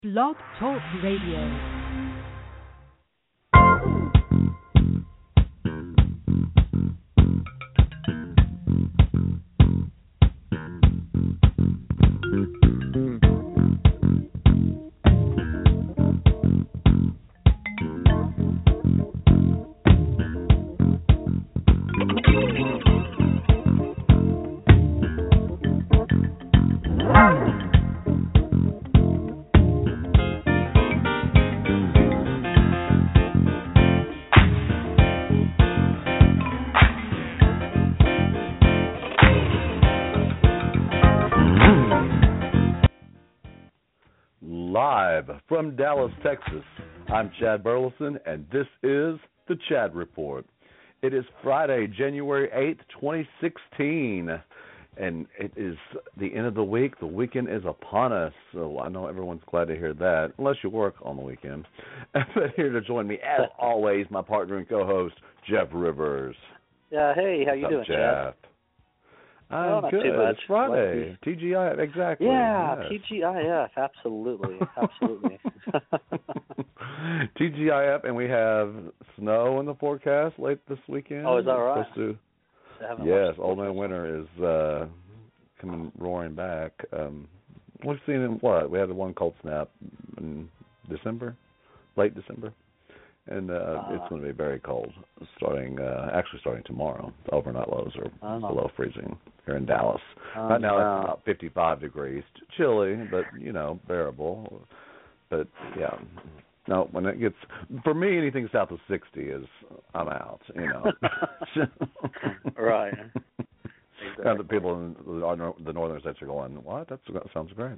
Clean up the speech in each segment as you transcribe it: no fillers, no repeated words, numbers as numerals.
Blog Talk Radio. Live from Dallas, Texas, I'm Chad Burleson, and this is the Chad Report. It is Friday, January 8th, 2016, and it is the end of the week. The weekend is upon us, so I know everyone's glad to hear that, unless you work on the weekend. But here to join me, as always, my partner and co-host, Jeff Rivers. Yeah, hey, how you doing, Jeff? I'm not good. too much. It's Friday. TGIF, exactly. Yeah, yes. TGIF, absolutely. TGIF, and we have snow in the forecast late this weekend. Oh, is that right? Yes, Old Man Winter is coming roaring back. We've seen in what? We had one cold snap in December, late December. And it's going to be very cold, starting tomorrow. Overnight lows are below freezing here in Dallas. Right now it's about 55 degrees. Chilly, but, bearable. But, yeah. No, when it gets, for me, anything south of 60 is, I'm out, Right. Exactly. The people in the northern states are going, what? That sounds great.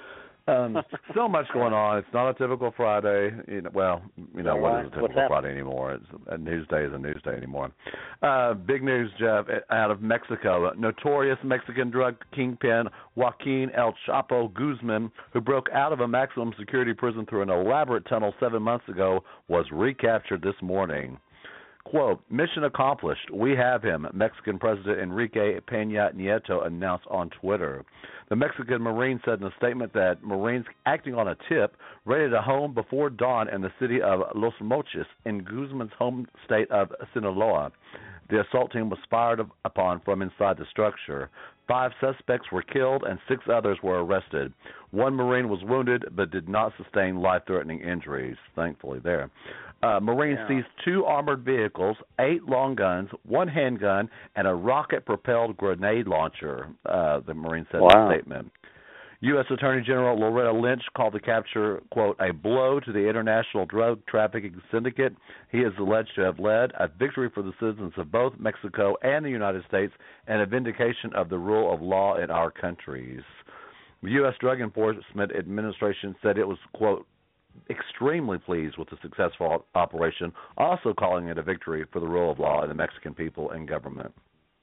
So much going on. It's not a typical Friday. What is a typical Friday anymore? It's a news day is a news day anymore. Big news, Jeff, out of Mexico. Notorious Mexican drug kingpin Joaquin El Chapo Guzman, who broke out of a maximum security prison through an elaborate tunnel 7 months ago, was recaptured this morning. Quote, mission accomplished. We have him, Mexican President Enrique Peña Nieto announced on Twitter. The Mexican Marine said in a statement that Marines acting on a tip raided a home before dawn in the city of Los Mochis in Guzman's home state of Sinaloa. The assault team was fired upon from inside the structure. 5 suspects were killed and 6 others were arrested. 1 Marine was wounded but did not sustain life-threatening injuries, thankfully there. Marines seized 2 armored vehicles, 8 long guns, 1 handgun, and a rocket-propelled grenade launcher, the Marine said in a statement. U.S. Attorney General Loretta Lynch called the capture, quote, a blow to the international drug trafficking syndicate he is alleged to have led, a victory for the citizens of both Mexico and the United States, and a vindication of the rule of law in our countries. The U.S. Drug Enforcement Administration said it was, quote, extremely pleased with the successful operation, also calling it a victory for the rule of law and the Mexican people and government.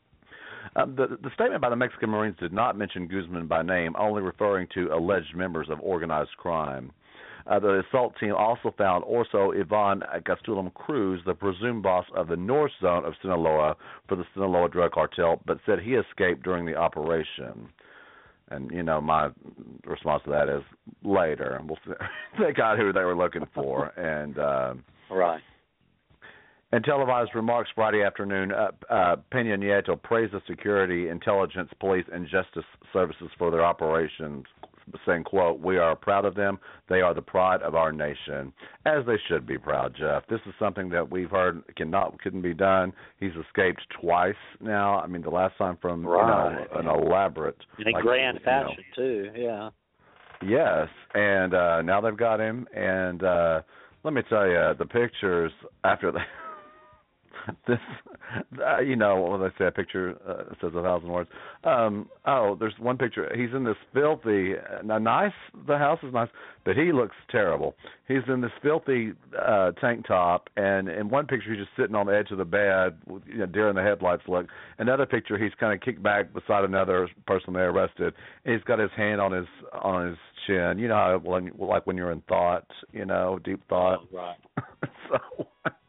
The statement by the Mexican Marines did not mention Guzman by name, only referring to alleged members of organized crime. The assault team also found Orso Ivan Gastelum Cruz, the presumed boss of the north zone of Sinaloa for the Sinaloa drug cartel, but said he escaped during the operation. And, my response to that is later. They got who they were looking for. And right. In televised remarks Friday afternoon, Peña Nieto praised the security, intelligence, police, and justice services for their operations, saying, quote, we are proud of them. They are the pride of our nation, as they should be proud, Jeff. This is something that we've heard couldn't be done. He's escaped twice now. I mean, the last time from an elaborate. In a grand fashion, too, yeah. Yes, and now they've got him. And let me tell you, the pictures after that. This, when they say a picture says 1,000 words. There's one picture. He's in this filthy. The house is nice, but he looks terrible. He's in this filthy tank top, and in one picture he's just sitting on the edge of the bed, deer in the headlights look. Another picture he's kind of kicked back beside another person they arrested. And he's got his hand on his chin. You know how when you're in thought, deep thought. Oh, right. So.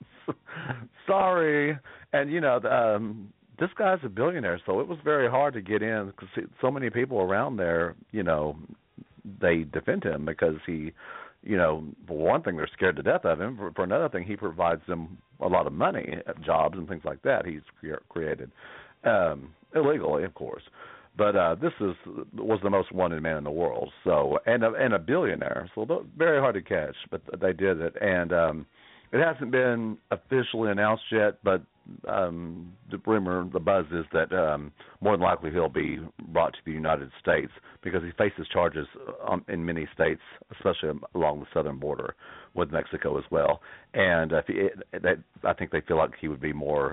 Sorry. And, this guy's a billionaire, so it was very hard to get in because so many people around there, they defend him because he for one thing, they're scared to death of him. For another thing, he provides them a lot of money, jobs and things like that. He's created illegally, of course. But this was the most wanted man in the world. So and a billionaire. So very hard to catch, but they did it. And it hasn't been officially announced yet, but the buzz is that more than likely he'll be brought to the United States because he faces charges in many states, especially along the southern border with Mexico as well. And I think they feel like he would be more.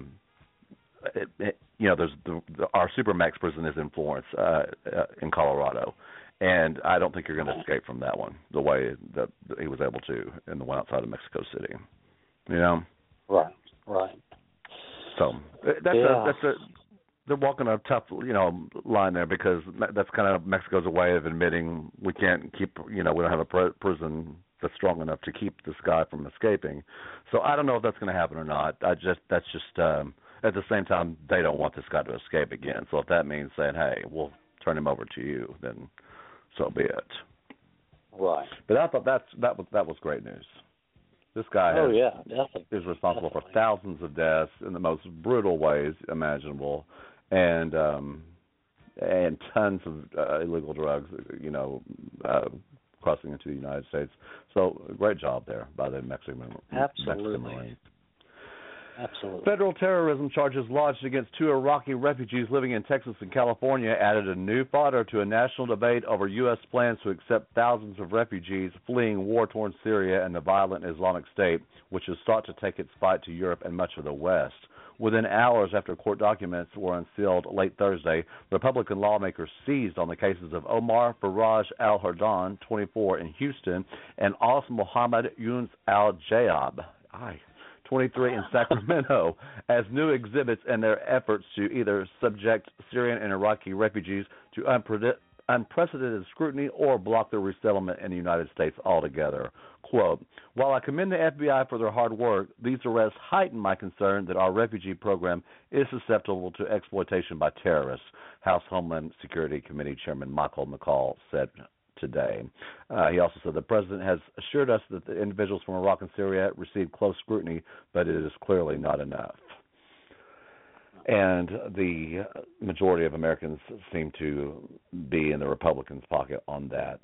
There's our Supermax prison is in Florence, in Colorado, and I don't think you're going to escape from that one the way that he was able to in the one outside of Mexico City. Right. So they're walking a tough, line there because that's kind of Mexico's a way of admitting we can't keep, we don't have a prison that's strong enough to keep this guy from escaping. So I don't know if that's going to happen or not. At the same time, they don't want this guy to escape again. So if that means saying, hey, we'll turn him over to you, then so be it. Right. But I thought that was great news. This guy is responsible for thousands of deaths in the most brutal ways imaginable, and tons of illegal drugs, crossing into the United States. So great job there by the Mexican Marines. Absolutely. Federal terrorism charges lodged against 2 Iraqi refugees living in Texas and California added a new fodder to a national debate over U.S. plans to accept thousands of refugees fleeing war-torn Syria and the violent Islamic State, which has sought to take its fight to Europe and much of the West. Within hours after court documents were unsealed late Thursday, Republican lawmakers seized on the cases of Omar Faraj al-Hardan, 24, in Houston, and Os Mohammed Yunus al-Jayab, 23, in Sacramento, as new exhibits in their efforts to either subject Syrian and Iraqi refugees to unprecedented scrutiny or block their resettlement in the United States altogether. Quote, while I commend the FBI for their hard work, these arrests heighten my concern that our refugee program is susceptible to exploitation by terrorists, House Homeland Security Committee Chairman Michael McCaul said today. He also said the president has assured us that the individuals from Iraq and Syria receive close scrutiny, but it is clearly not enough. And the majority of Americans seem to be in the Republicans' pocket on that.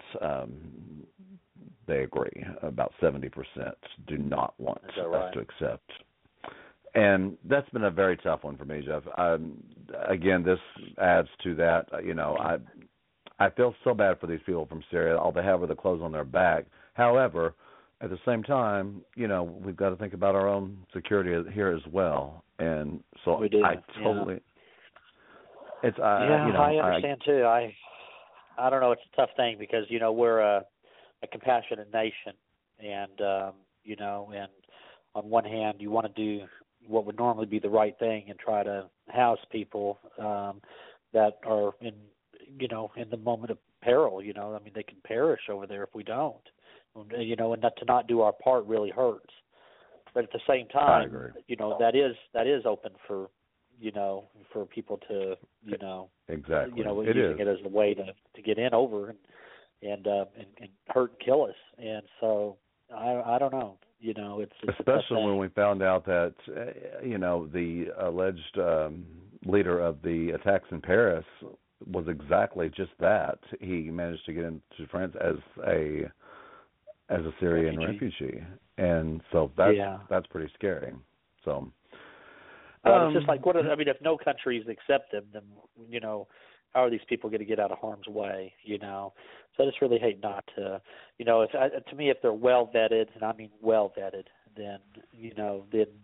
They agree. About 70% do not want us to accept. And that's been a very tough one for me, Jeff. Again, this adds to that. I feel so bad for these people from Syria. All they have are the clothes on their back. However, at the same time, we've got to think about our own security here as well. And so we do. I totally. It's I understand too. I don't know. It's a tough thing because we're a compassionate nation, and and on one hand you want to do what would normally be the right thing and try to house people that are in the moment of peril. They can perish over there if we don't. And to not do our part really hurts. But at the same time, that is open for for people to exactly using it as a way to get in over and hurt and kill us. And so I don't know. It's especially when we found out that the alleged leader of the attacks in Paris was exactly just that. He managed to get into France as a Syrian refugee. And so that's pretty scary. So it's just like if no countries accept them, then how are these people going to get out of harm's way? So I just really hate not to. To me, if they're well vetted, and I mean well vetted, then because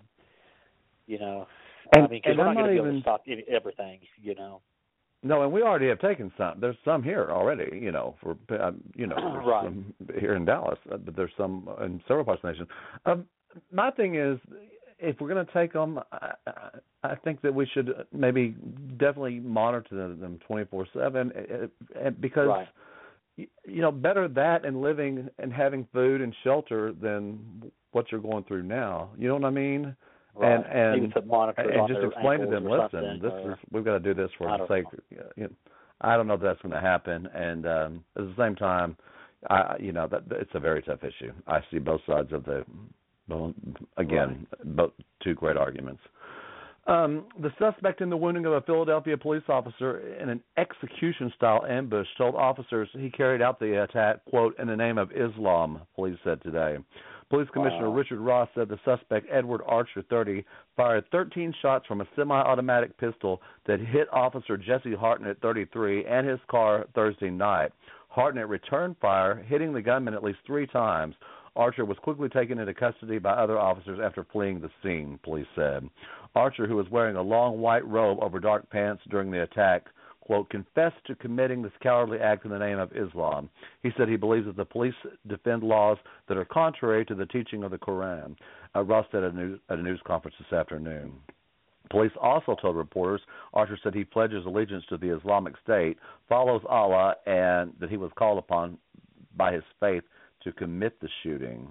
we're not going to be able to stop everything. No, and we already have taken some. There's some here already, for right. Some here in Dallas, but there's some in several parts of the nation. My thing is, if we're going to take them, I think that we should maybe definitely monitor them 24/7, because right. Better that and living and having food and shelter than what you're going through now. You know what I mean? Right. And just explain to them, listen, we've got to do this for the sake. I don't know if that's going to happen. And at the same time, that it's a very tough issue. I see both sides of both two great arguments. The suspect in the wounding of a Philadelphia police officer in an execution-style ambush told officers he carried out the attack, quote, in the name of Islam, police said today. Police Commissioner Richard Ross said the suspect, Edward Archer, 30, fired 13 shots from a semi-automatic pistol that hit Officer Jesse Hartnett, 33, and his car Thursday night. Hartnett returned fire, hitting the gunman at least 3 times. Archer was quickly taken into custody by other officers after fleeing the scene, police said. Archer, who was wearing a long white robe over dark pants during the attack, quote, confessed to committing this cowardly act in the name of Islam. He said he believes that the police defend laws that are contrary to the teaching of the Quran. Ross said at a news conference this afternoon. Police also told reporters Archer said he pledges allegiance to the Islamic State, follows Allah, and that he was called upon by his faith to commit the shooting.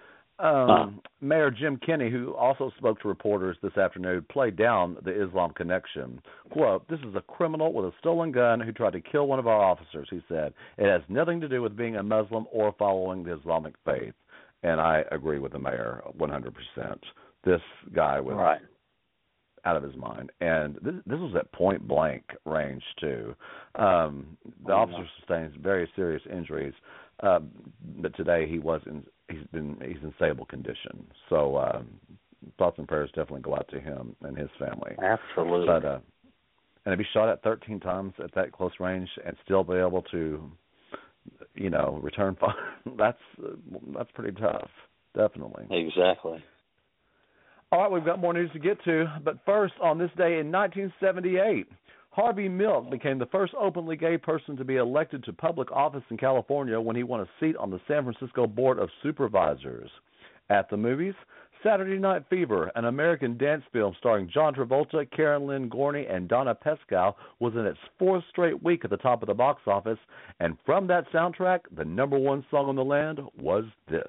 Mayor Jim Kenney, who also spoke to reporters this afternoon, played down the Islam connection. Quote, this is a criminal with a stolen gun who tried to kill one of our officers, he said. It has nothing to do with being a Muslim or following the Islamic faith. And I agree with the mayor 100%. This guy was out of his mind. And this was at point-blank range, too. The officer sustained very serious injuries, but today he's in stable condition. So thoughts and prayers definitely go out to him and his family. Absolutely. But and to be shot at 13 times at that close range and still be able to, return fire, that's pretty tough. Definitely. Exactly. All right, we've got more news to get to, but first, on this day in 1978, Harvey Milk became the first openly gay person to be elected to public office in California when he won a seat on the San Francisco Board of Supervisors. At the movies, Saturday Night Fever, an American dance film starring John Travolta, Karen Lynn Gorney, and Donna Pescow, was in its 4th straight week at the top of the box office, and from that soundtrack, the number 1 song on the land was this.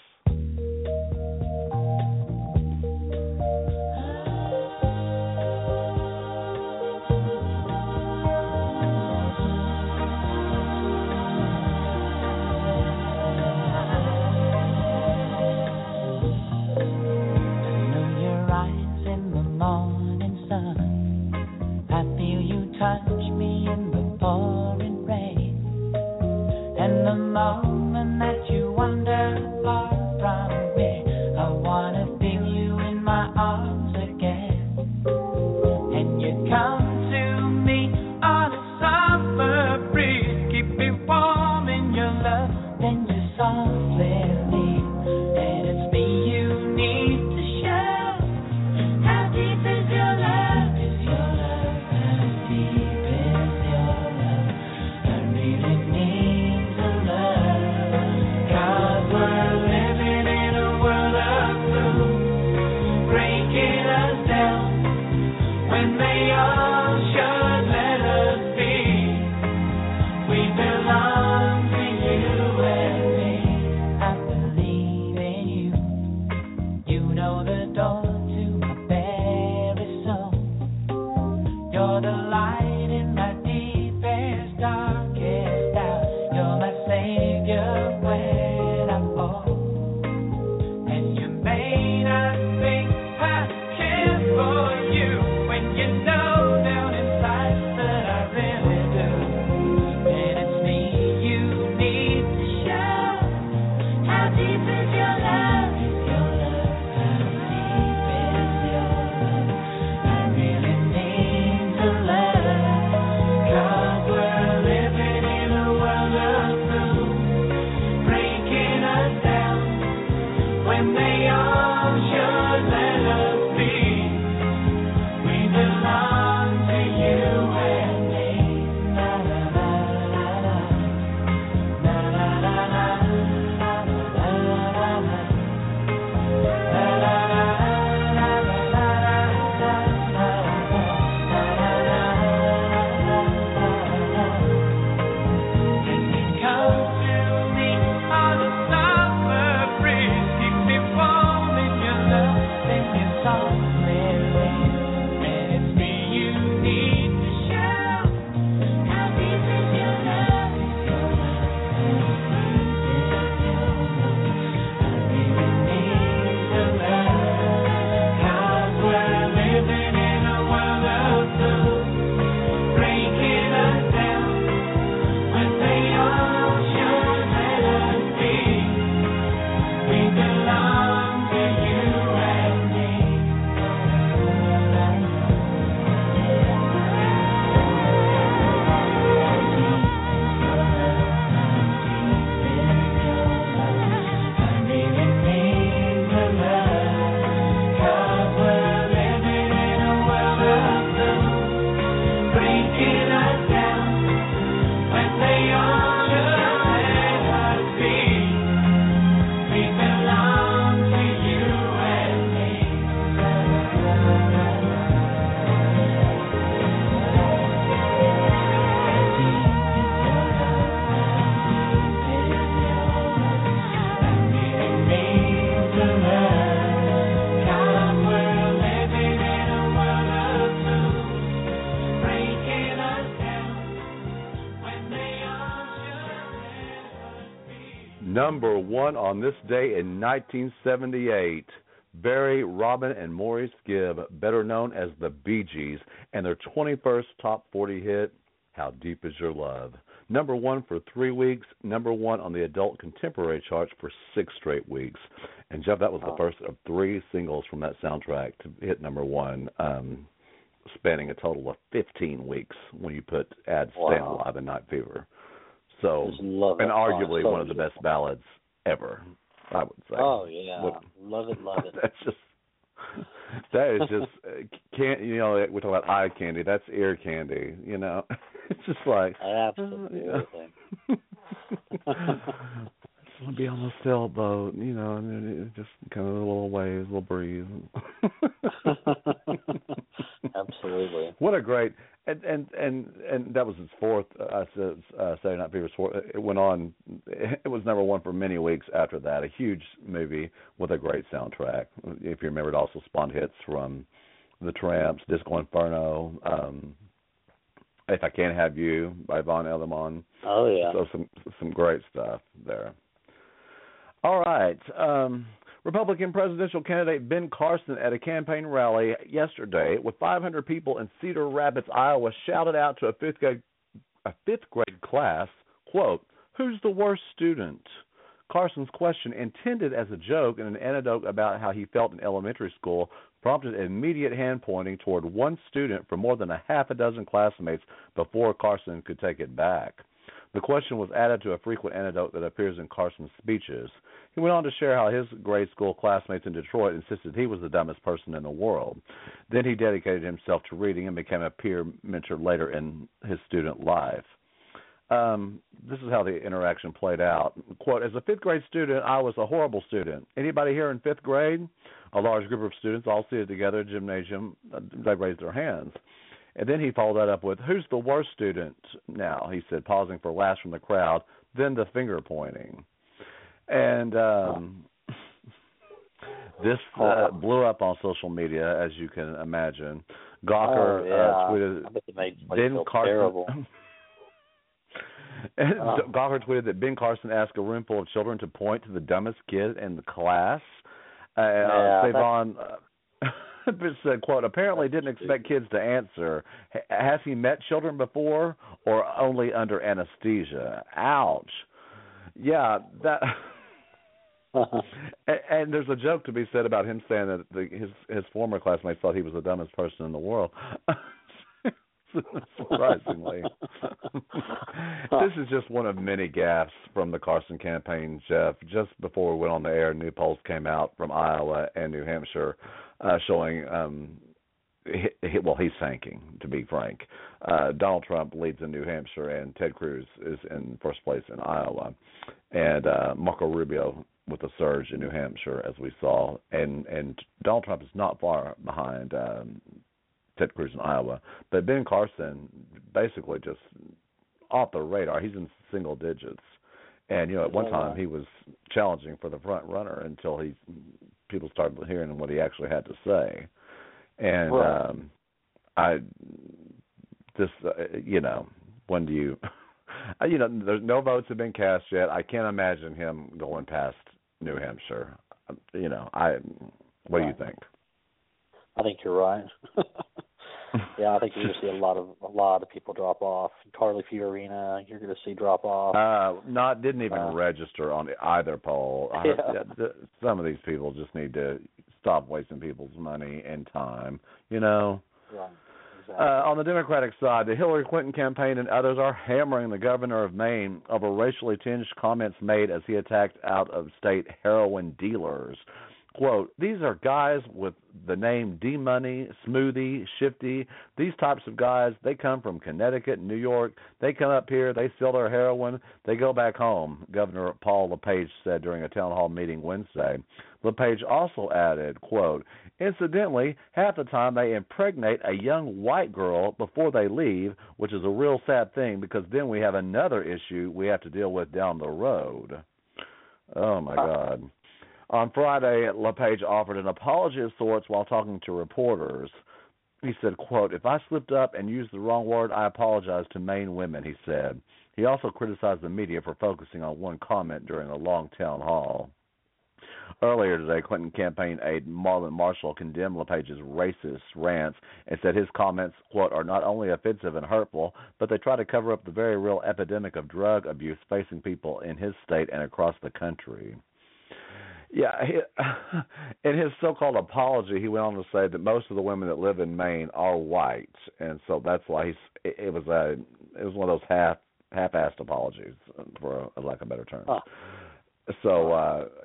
Moment that you wander far from me, I wanna feel you in my arms again. And you come to me on a summer breeze, keep me warm in your love, then you softly leave. And it's me you need to show. How deep is your love? Is your love? How deep is your love? I really need to love. 'Cause we're living in a world of blue, breaking us down when they all should let us be. We belong to you and me. I believe in you. You know the door to my very soul. You're the light in my deepest, darkest hour. You're my savior when I fall. And you may not think I care for you when you know down inside that I really do. And it's me you need to show. How deep is your love? Is your love? How deep is your love? I really need to love. 'Cause we're living in a world of blue, breaking us down when they all should let us be. We belong to you and me. La la la la la, la la la la, la la la la. number one on this day in 1978. Barry, Robin, and Maurice Gibb, better known as the Bee Gees, and their 21st top 40 hit, How Deep Is Your Love? Number one for 3 weeks, number one on the adult contemporary charts for 6 straight weeks. And, Jeff, that was the first of 3 singles from that soundtrack to hit number one, spanning a total of 15 weeks when you add Staying Alive and Night Fever. So, and arguably one of the best ballads ever, I would say. Oh, yeah. Love it. That is just, we're talking about eye candy. That's ear candy, It's just like. Absolutely. I just want to be on the sailboat, and just kind of a little waves, a little breeze. Absolutely. What a great, and that was its fourth, Saturday Night Fever's fourth. It went on, it was number one for many weeks after that. A huge movie with a great soundtrack. If you remember, it also spawned hits from The Tramps, Disco Inferno, If I Can't Have You by Von Elderman. Oh, yeah. So some great stuff there. All right. Republican presidential candidate Ben Carson at a campaign rally yesterday with 500 people in Cedar Rapids, Iowa, shouted out to a fifth grade class, quote, "Who's the worst student?" Carson's question, intended as a joke and an anecdote about how he felt in elementary school, prompted immediate hand-pointing toward one student from more than a half a dozen classmates before Carson could take it back. The question was added to a frequent anecdote that appears in Carson's speeches. He went on to share how his grade school classmates in Detroit insisted he was the dumbest person in the world. Then he dedicated himself to reading and became a peer mentor later in his student life. This is how the interaction played out. Quote, "As a fifth-grade student, I was a horrible student. Anybody here in fifth grade?" A large group of students all seated together in the gymnasium. They raised their hands. And then he followed that up with, "Who's the worst student now?" he said, pausing for laughs from the crowd, then the finger pointing. And this blew up on social media, as you can imagine. Gawker tweeted, Ben Carson. Gawker tweeted that Ben Carson asked a room full of children to point to the dumbest kid in the class. Savon said, quote, "Apparently didn't expect kids to answer. Has he met children before or only under anesthesia?" Ouch. Yeah, that. And there's a joke to be said about him saying that his former classmates thought he was the dumbest person in the world. Surprisingly. This is just one of many gaffes from the Carson campaign, Jeff. Just before we went on the air, new polls came out from Iowa and New Hampshire showing, he's tanking, to be frank. Donald Trump leads in New Hampshire, and Ted Cruz is in first place in Iowa. And Marco Rubio with a surge in New Hampshire, as we saw. And Donald Trump is not far behind Ted Cruz in Iowa. But Ben Carson basically just off the radar. He's in single digits. And, at one time he was challenging for the front runner until people started hearing what he actually had to say. And when do you, there's no votes have been cast yet. I can't imagine him going past New Hampshire. What do you think? I think you're right. Yeah, I think you're going to see a lot of people drop off. Carly Fiorina, you're going to see drop off. Didn't even register on either poll. Some of these people just need to stop wasting people's money and time. Right. Exactly. On the Democratic side, the Hillary Clinton campaign and others are hammering the governor of Maine over racially tinged comments made as he attacked out-of-state heroin dealers. Quote, "These are guys with the name D-Money, Smoothie, Shifty. These types of guys, they come from Connecticut, New York. They come up here, they sell their heroin, they go back home," Governor Paul LePage said during a town hall meeting Wednesday. LePage also added, quote, "Incidentally, half the time they impregnate a young white girl before they leave, which is a real sad thing because then we have another issue we have to deal with down the road." Oh, my God. On Friday, LePage offered an apology of sorts while talking to reporters. He said, quote, "If I slipped up and used the wrong word, I apologize to Maine women," he said. He also criticized the media for focusing on one comment during a long town hall. Earlier today, Clinton campaign aide Marlon Marshall condemned LePage's racist rants and said his comments, quote, "are not only offensive and hurtful, but they try to cover up the very real epidemic of drug abuse facing people in his state and across the country." Yeah, in his so-called apology, he went on to say that most of the women that live in Maine are white, and so that's why it was one of those half-assed apologies, for a lack of a better term. Huh. So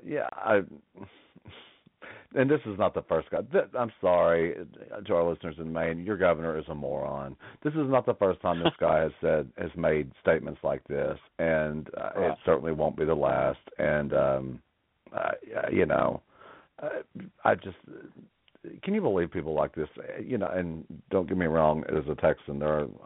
and this is not the first guy. I'm sorry to our listeners in Maine. Your governor is a moron. This is not the first time this guy has made statements like this, and it certainly won't be the last. And I just can you believe people like this? And don't get me wrong, as a Texan,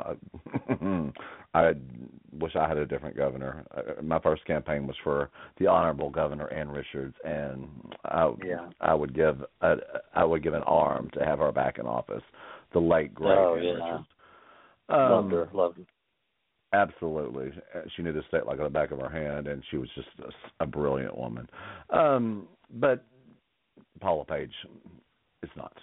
I wish I had a different governor. My first campaign was for the Honorable Governor Ann Richards, and I would give an arm to have her back in office. The late great Ann Richards. Loved her. Absolutely. She knew the state like the back of her hand, and she was just a brilliant woman. But Paula Page is not.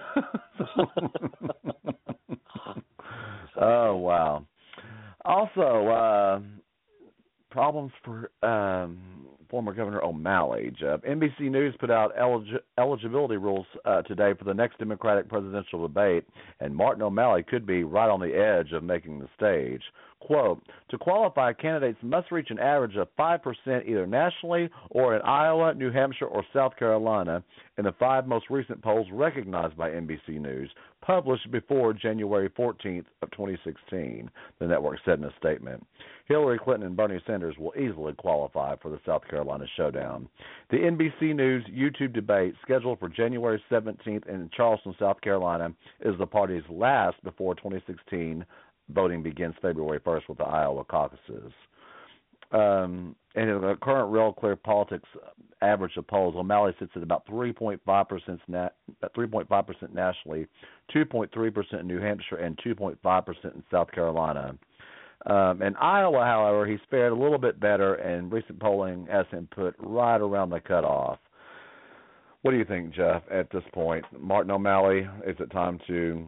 Oh, wow. Also, problems for former Governor O'Malley, Jeff. NBC News put out eligibility rules today for the next Democratic presidential debate, and Martin O'Malley could be right on the edge of making the stage. Quote, "To qualify, candidates must reach an average of 5% either nationally or in Iowa, New Hampshire, or South Carolina in the 5 most recent polls recognized by NBC News, published before January 14th of 2016, the network said in a statement. Hillary Clinton and Bernie Sanders will easily qualify for the South Carolina showdown. The NBC News YouTube debate, scheduled for January 17th in Charleston, South Carolina, is the party's last before 2016 voting begins February 1st with the Iowa caucuses. And in the current Real Clear Politics average of polls, O'Malley sits at about 3.5% nationally, 2.3% in New Hampshire, and 2.5% in South Carolina. In Iowa, however, he's fared a little bit better, and recent polling has him put right around the cutoff. What do you think, Jeff, at this point? Martin O'Malley, is it time to...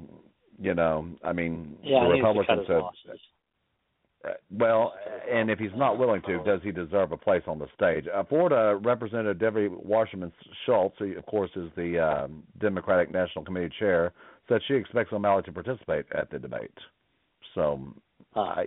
the Republicans said, well, and if he's not willing to, does he deserve a place on the stage? Florida Representative Debbie Wasserman Schultz, who, of course, is the Democratic National Committee chair, said she expects O'Malley to participate at the debate. So, but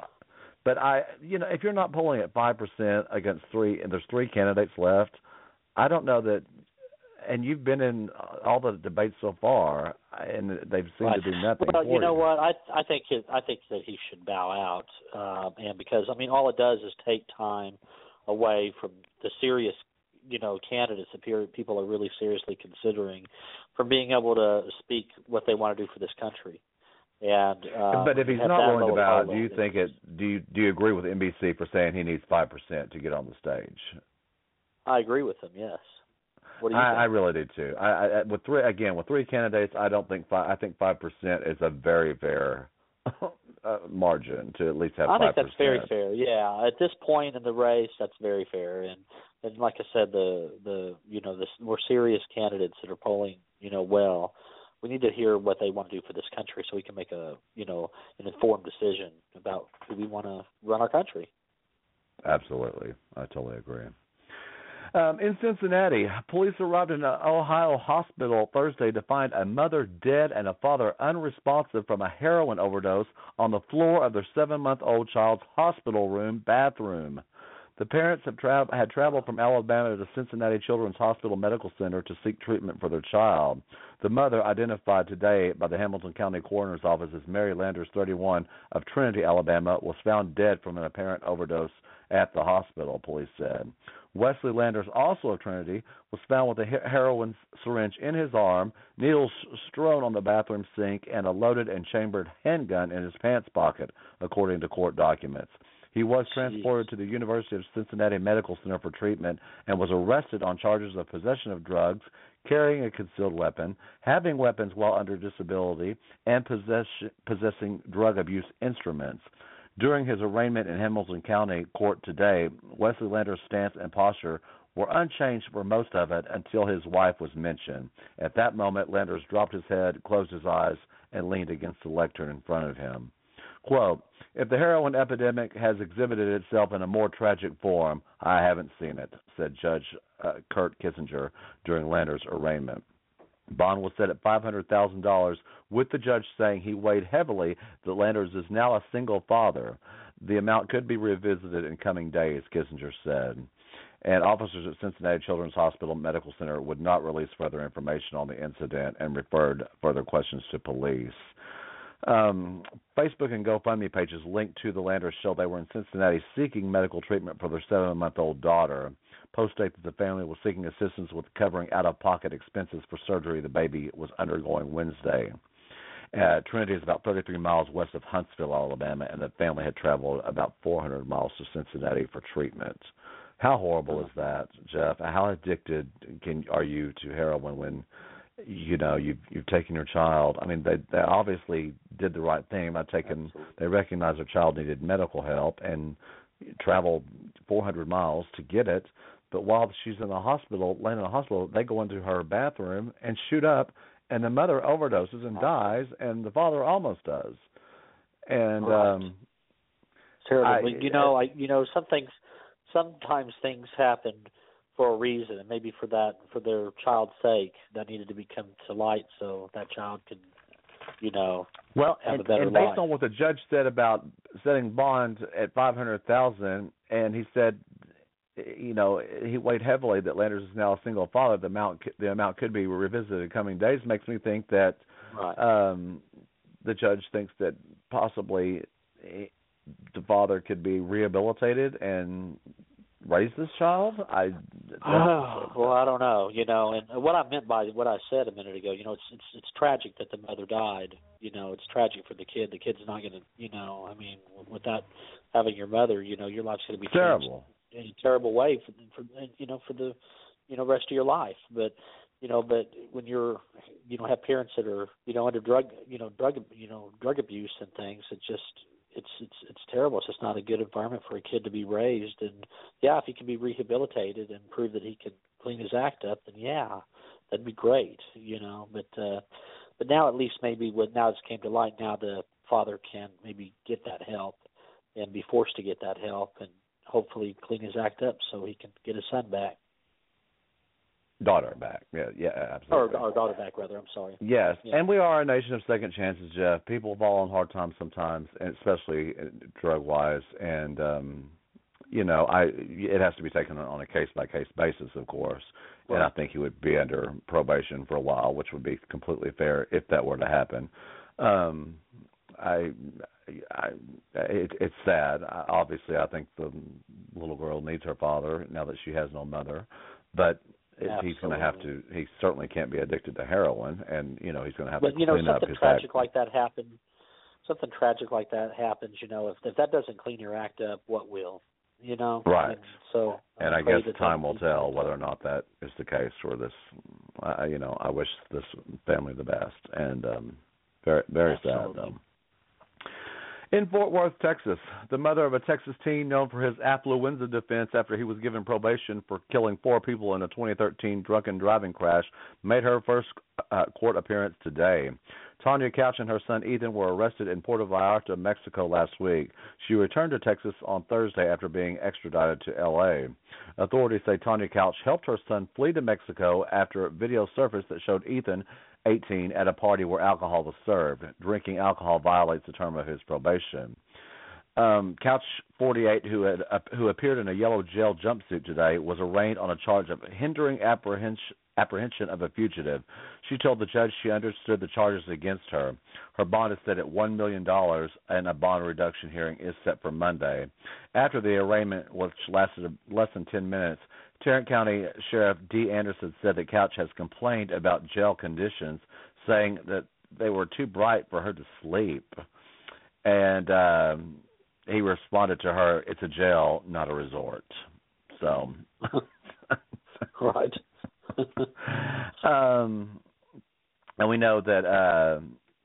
if you're not polling at 5% against 3, and there's 3 candidates left, I don't know that. And you've been in all the debates so far, and they've seemed to do nothing. Well, you know what? I think that he should bow out, and because all it does is take time away from the serious, candidates that people are really seriously considering, from being able to speak what they want to do for this country. And but if he's not willing to bow out, do you think Do you agree with NBC for saying he needs 5% to get on the stage? I agree with him. Yes. What do you think? I really do too. With 3 candidates, I think 5% is a very fair margin to at least have 5%. I think that's very fair. Yeah, at this point in the race, that's very fair. And like I said, the more serious candidates that are polling, well, we need to hear what they want to do for this country, so we can make an informed decision about who we want to run our country. Absolutely, I totally agree. In Cincinnati, police arrived in an Ohio hospital Thursday to find a mother dead and a father unresponsive from a heroin overdose on the floor of their 7-month-old child's hospital room bathroom. The parents had traveled from Alabama to Cincinnati Children's Hospital Medical Center to seek treatment for their child. The mother, identified today by the Hamilton County Coroner's Office as Mary Landers, 31, of Trinity, Alabama, was found dead from an apparent overdose at the hospital, police said. Wesley Landers, also of Trinity, was found with a heroin syringe in his arm, needles strewn on the bathroom sink, and a loaded and chambered handgun in his pants pocket, according to court documents. He was transported to the University of Cincinnati Medical Center for treatment and was arrested on charges of possession of drugs, carrying a concealed weapon, having weapons while under disability, and possessing drug abuse instruments. During his arraignment in Hamilton County Court today, Wesley Lander's stance and posture were unchanged for most of it until his wife was mentioned. At that moment, Landers dropped his head, closed his eyes, and leaned against the lectern in front of him. Quote, "If the heroin epidemic has exhibited itself in a more tragic form, I haven't seen it," said Judge Kurt Kissinger during Landers' arraignment. Bond was set at $500,000, with the judge saying he weighed heavily that Landers is now a single father. The amount could be revisited in coming days, Kissinger said. And officers at Cincinnati Children's Hospital Medical Center would not release further information on the incident and referred further questions to police. Facebook and GoFundMe pages linked to the Landers show they were in Cincinnati seeking medical treatment for their 7-month-old daughter. Posts state that the family was seeking assistance with covering out-of-pocket expenses for surgery the baby was undergoing Wednesday. Trinity is about 33 miles west of Huntsville, Alabama, and the family had traveled about 400 miles to Cincinnati for treatment. How horrible is that, Jeff? How addicted are you to heroin when you've taken your child? I mean, they obviously did the right thing by taking. They recognized their child needed medical help and traveled 400 miles to get it. But while she's in the hospital, laying in the hospital, they go into her bathroom and shoot up, and the mother overdoses and dies, and the father almost does. And terrible. Sometimes things happen for a reason, and maybe for their child's sake, that needed to be come to light so that child could, have a better life. And based on what the judge said about setting Bond at $500,000, and he said, he weighed heavily that Landers is now a single father. The amount could be revisited in coming days. Makes me think that the judge thinks that possibly the father could be rehabilitated and raise this child. I don't know. And what I meant by what I said a minute ago, it's tragic that the mother died. It's tragic for the kid. The kid's not going to, without having your mother, your life's going to be terrible in a terrible way for the rest of your life. But when you're have parents that are under drug abuse and things, it's terrible. It's just not a good environment for a kid to be raised. And if he can be rehabilitated and prove that he can clean his act up, then that'd be great. But now at least now it's came to light. Now the father can maybe get that help and be forced to get that help and hopefully clean his act up so he can get his son back. Daughter back. Yeah, absolutely. Or daughter back, rather. I'm sorry. Yes, yeah. And we are a nation of second chances, Jeff. People fall on hard times sometimes, and especially drug-wise. And, it has to be taken on a case-by-case basis, of course. Right. And I think he would be under probation for a while, which would be completely fair if that were to happen. It's sad. Obviously, I think the little girl needs her father now that she has no mother. But he's going to have to. He certainly can't be addicted to heroin, and he's going to have to clean up his act. Something tragic like that happens. If that doesn't clean your act up, what will? Right. And I guess time will tell whether or not that is the case for this. I wish this family the best, and very, very sad though. In Fort Worth, Texas, the mother of a Texas teen known for his affluenza defense after he was given probation for killing 4 people in a 2013 drunken driving crash made her first court appearance today. Tanya Couch and her son Ethan were arrested in Puerto Vallarta, Mexico last week. She returned to Texas on Thursday after being extradited to L.A. Authorities say Tanya Couch helped her son flee to Mexico after video surfaced that showed Ethan, 18, at a party where alcohol was served. Drinking alcohol violates the term of his probation. Couch, 48, who appeared in a yellow gel jumpsuit today, was arraigned on a charge of hindering apprehension of a fugitive. She told the judge she understood the charges against her. Her bond is set at $1 million, and a bond reduction hearing is set for Monday. After the arraignment, which lasted less than 10 minutes, Tarrant County Sheriff D. Anderson said that Couch has complained about jail conditions, saying that they were too bright for her to sleep. And he responded to her, "It's a jail, not a resort." So, right. And we know that.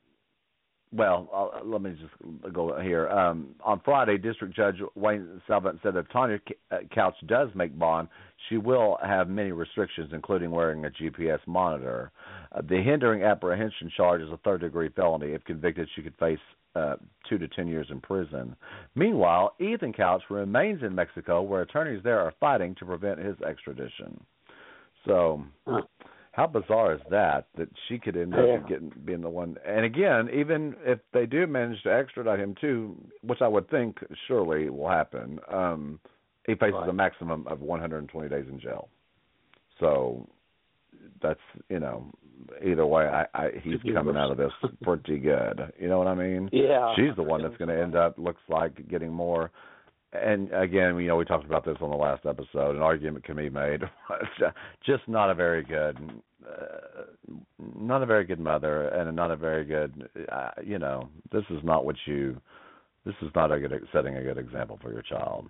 Let me just go here. On Friday, District Judge Wayne Salvant said if Tanya Couch does make bond, she will have many restrictions, including wearing a GPS monitor. The hindering apprehension charge is a third-degree felony. If convicted, she could face 2 to 10 years in prison. Meanwhile, Ethan Couch remains in Mexico, where attorneys there are fighting to prevent his extradition. So, how bizarre is that she could end up being the one? And again, even if they do manage to extradite him too, which I would think surely will happen, he faces a maximum of 120 days in jail. So that's, either way, he's coming out of this pretty good. You know what I mean? Yeah. She's the one that's going to end up, looks like, getting more. And again, we talked about this on the last episode. An argument can be made. Just not a very good mother, and not a very good. This is not what you. This is not setting a good example for your child.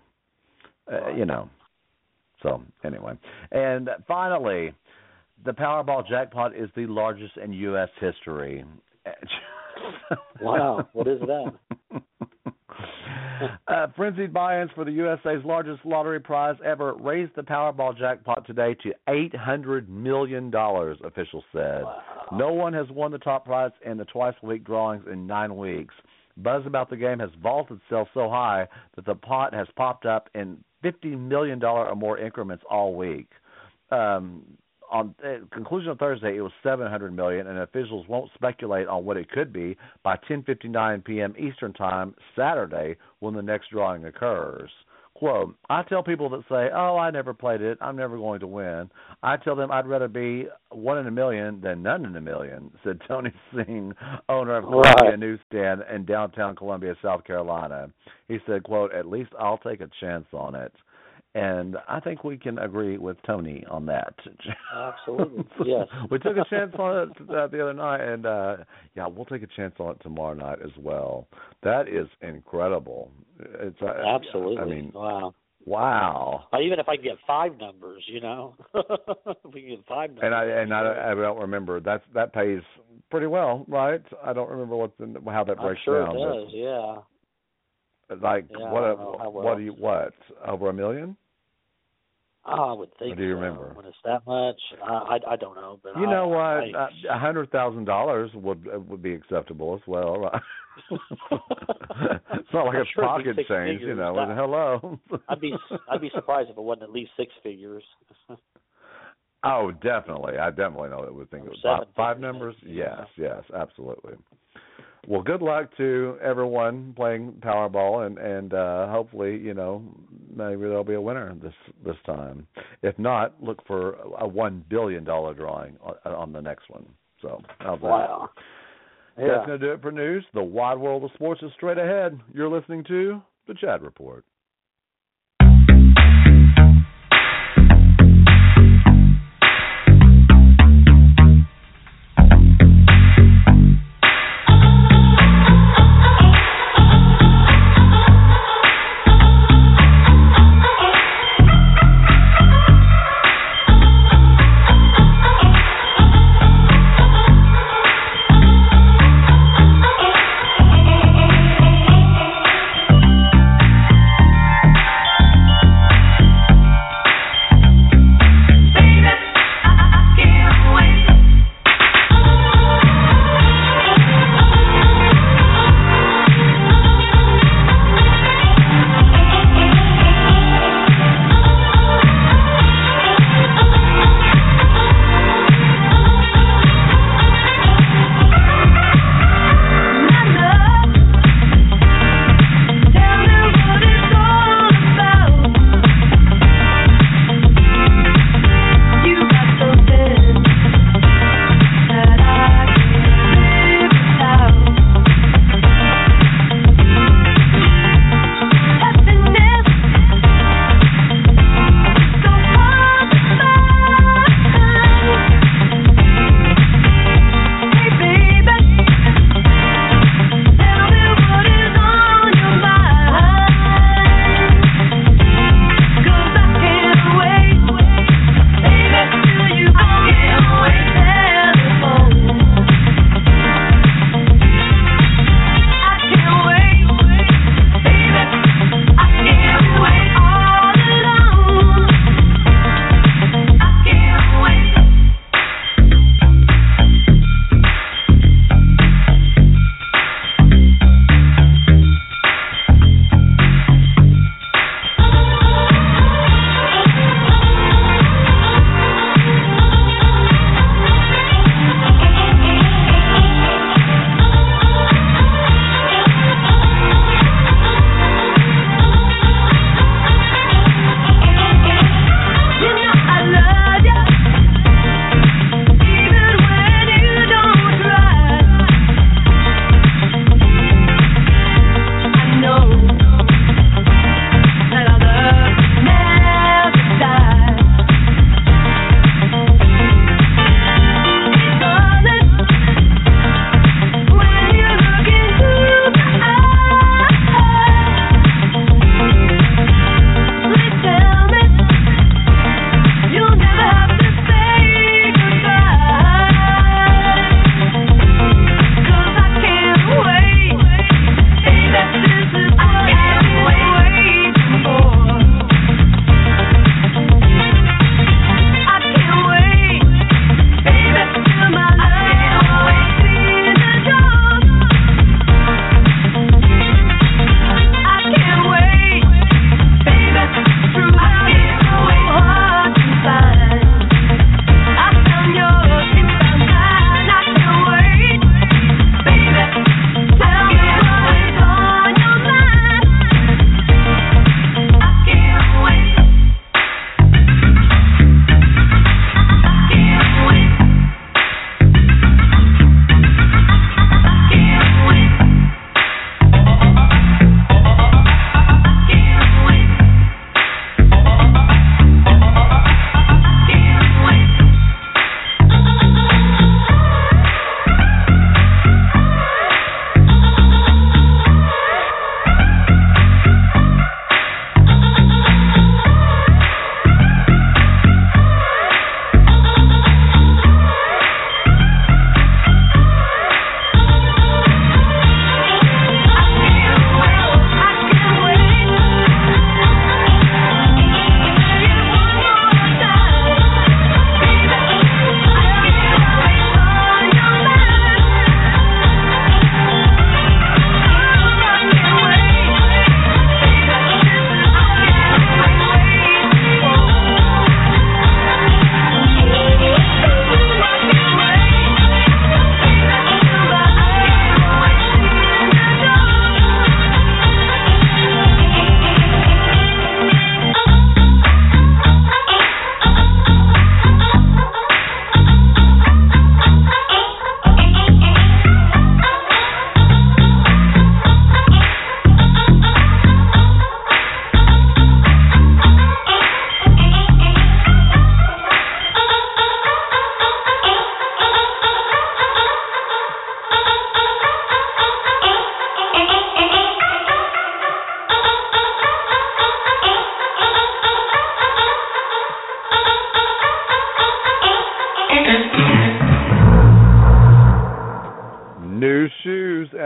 So anyway, and finally, the Powerball jackpot is the largest in U.S. history. Wow, what is that? Frenzied buy-ins for the USA's largest lottery prize ever raised the Powerball jackpot today to $800 million, officials said. Wow. No one has won the top prize in the twice-a-week drawings in 9 weeks. Buzz about the game has vaulted itself so high that the pot has popped up in $50 million or more increments all week. On conclusion of Thursday, it was $700 million, and officials won't speculate on what it could be by 10:59 p.m. Eastern Time Saturday when the next drawing occurs. Quote, I tell people that say, oh, I never played it, I'm never going to win. I tell them I'd rather be 1 in a million than none in a million, said Tony Singh, owner of Columbia Newsstand in downtown Columbia, South Carolina. He said, quote, at least I'll take a chance on it. And I think we can agree with Tony on that. Absolutely, yes. We took a chance on it the other night, and we'll take a chance on it tomorrow night as well. That is incredible. It's absolutely. I mean, wow. Even if I can get 5 numbers, if we can get 5 numbers. And I don't remember. That pays pretty well, right? I don't remember how that breaks down. I'm sure it does. Yeah. Like what over $1 million? I would think. Or do you remember? When it's that much, I don't know. But you know what? $100,000 would be acceptable as well, right? It's not like a pocket change, figures. Hello. I'd be surprised if it wasn't at least 6 figures. Oh, definitely. I definitely would think it was 5 numbers. Yes, absolutely. Well, good luck to everyone playing Powerball, and hopefully, maybe there'll be a winner this time. If not, look for a $1 billion drawing on the next one. So, how's that? Wow. Yeah. That's going to do it for news. The wide world of sports is straight ahead. You're listening to The Chad Report.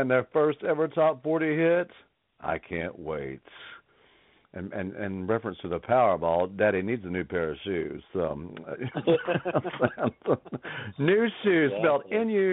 and their first ever top 40 hit, I Can't Wait. And in reference to the Powerball, Daddy needs a new pair of shoes. New shoes, spelled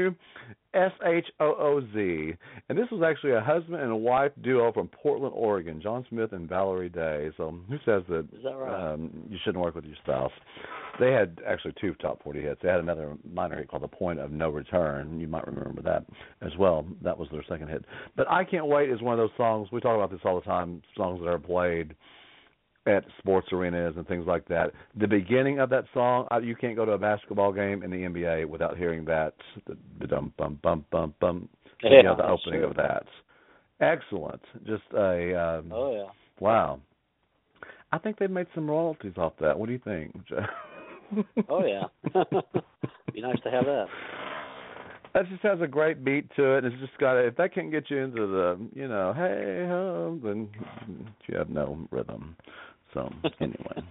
Nushooz. And this was actually a husband and a wife duo from Portland, Oregon, John Smith and Valerie Day. So who says that, is that right? You shouldn't work with your spouse? They had actually 2 top 40 hits. They had another minor hit called The Point of No Return. You might remember that as well. That was their second hit. But I Can't Wait is one of those songs, we talk about this all the time, songs that are played at sports arenas and things like that. The beginning of that song, you can't go to a basketball game in the NBA without hearing that, the dum bum bum bum bum, the opening of that. Excellent. Just a wow. I think they've made some royalties off that. What do you think, Jeff? Oh yeah. Be nice to have that. That just has a great beat to it. It's just got if that can't get you into the, hey ho, then you have no rhythm. So anyway.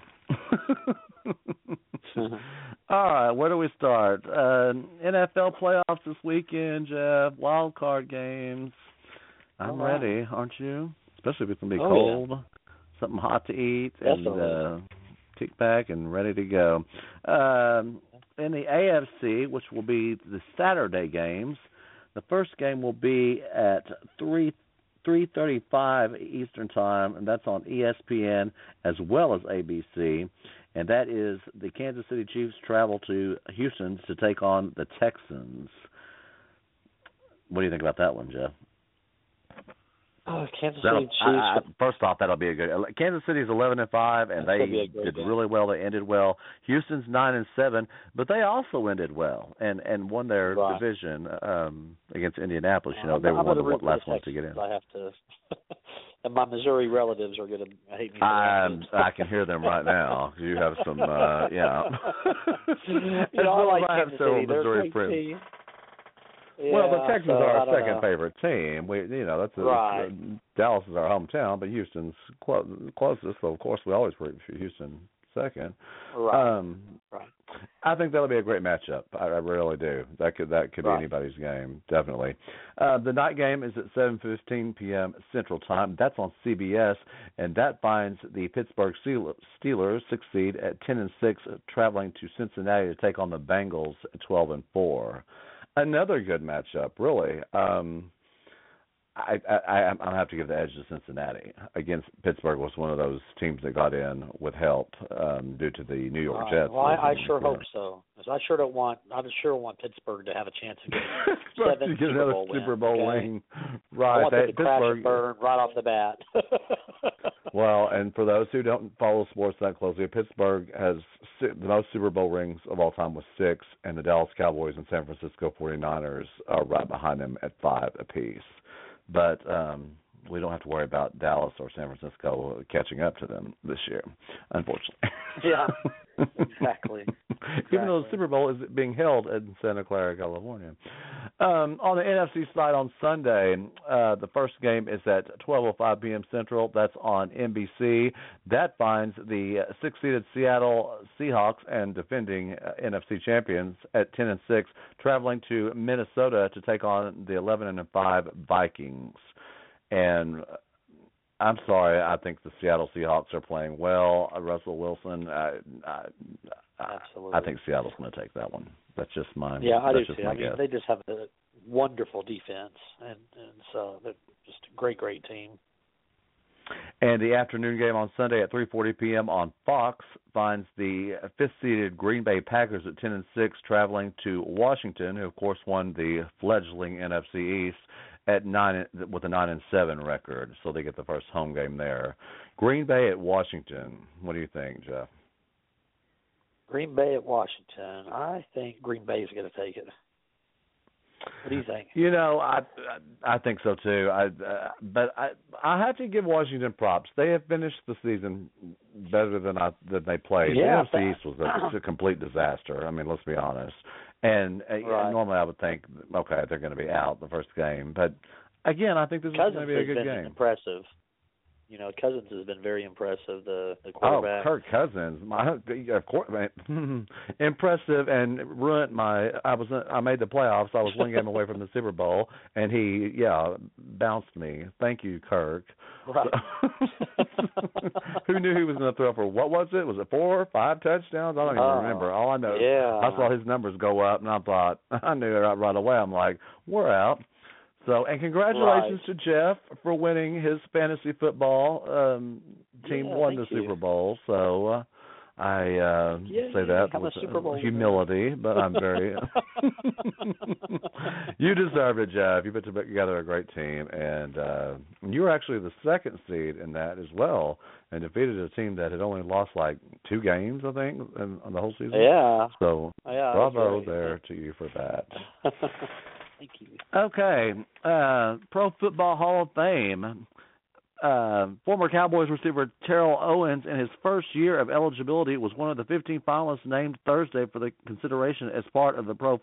All right, where do we start? NFL playoffs this weekend, Jeff. Wild card games. I'm ready, aren't you? Especially if it's gonna be cold. Yeah. Something hot to eat and kick back and ready to go. In the AFC, which will be the Saturday games, the first game will be at 3:35 Eastern Time, and that's on ESPN as well as ABC. And that is the Kansas City Chiefs travel to Houston to take on the Texans. What do you think about that one, Jeff? Oh, Kansas City Chiefs. First off, that'll be a good. Kansas City's 11-5, and they did really well. They ended well. Houston's 9-7, but they also ended well and won their division against Indianapolis. They were one of the last ones to get in. I have to. And my Missouri relatives are going to hate me. I can hear them right now. You have some, I like I have several Missouri friends. Yeah, well, the Texans are our second favorite team. That's Dallas is our hometown, but Houston's closest. So of course we always root for Houston second. Right. I think that'll be a great matchup. I really do. That could be anybody's game, definitely. The night game is at 7:15 p.m. Central Time. That's on CBS, and that finds the Pittsburgh Steelers, 6th seed, at 10-6, traveling to Cincinnati to take on the Bengals at 12-4. Another good matchup, really. I have to give the edge to Cincinnati. Against Pittsburgh was one of those teams that got in with help due to the New York Jets. Well, I sure hope so. I sure want Pittsburgh to have a chance of getting another Super Bowl win. Right. I want them to crash and burn right off the bat. Well, and for those who don't follow sports that closely, Pittsburgh has the most Super Bowl rings of all time with 6, and the Dallas Cowboys and San Francisco 49ers are right behind them at 5 apiece. But we don't have to worry about Dallas or San Francisco catching up to them this year, unfortunately. Yeah, exactly. Even though the Super Bowl is being held in Santa Clara, California. On the NFC side on Sunday, the first game is at 12:05 p.m. Central. That's on NBC. That finds the 6-seeded Seattle Seahawks and defending NFC champions at 10-6, traveling to Minnesota to take on the 11-5 Vikings. And I'm sorry, I think the Seattle Seahawks are playing well. Russell Wilson, absolutely. I think Seattle's going to take that one. That's just my I do too. I mean, they just have a wonderful defense, and so they're just a great team. And the afternoon game on Sunday at 3:40 p.m. on Fox finds the 5th-seeded Green Bay Packers at 10-6, traveling to Washington, who of course won the fledgling NFC East at 9 with a 9-7 record, so they get the first home game there. Green Bay at Washington. What do you think, Jeff? Green Bay at Washington. I think Green Bay is going to take it. What do you think? I think so too. But I have to give Washington props. They have finished the season better than they played. Yeah, the NFC East was a complete disaster. I mean, let's be honest. And normally I would think, okay, they're going to be out the first game. But again, I think this is going to be a good game. Impressive. Cousins has been very impressive. The quarterback. Oh, Kirk Cousins, of course, impressive, and ruined my. I made the playoffs. I was one game away from the Super Bowl, and he bounced me. Thank you, Kirk. Right. Who knew he was going to throw for, what was it? Was it 4 or 5 touchdowns? I don't even remember. All I know is I saw his numbers go up, and I thought, I knew it right away. I'm like, we're out. So, and congratulations to Jeff for winning his fantasy football team. Won the Super Bowl. So I say that with humility, but I'm very. You deserved it, Jeff. You put together a great team, and you were actually the second seed in that as well, and defeated a team that had only lost like 2 games, I think, on the whole season. Yeah. So bravo there to you for that. Thank you. Okay, Pro Football Hall of Fame. Former Cowboys receiver Terrell Owens, in his first year of eligibility, was one of the 15 finalists named Thursday for the consideration as part of the Pro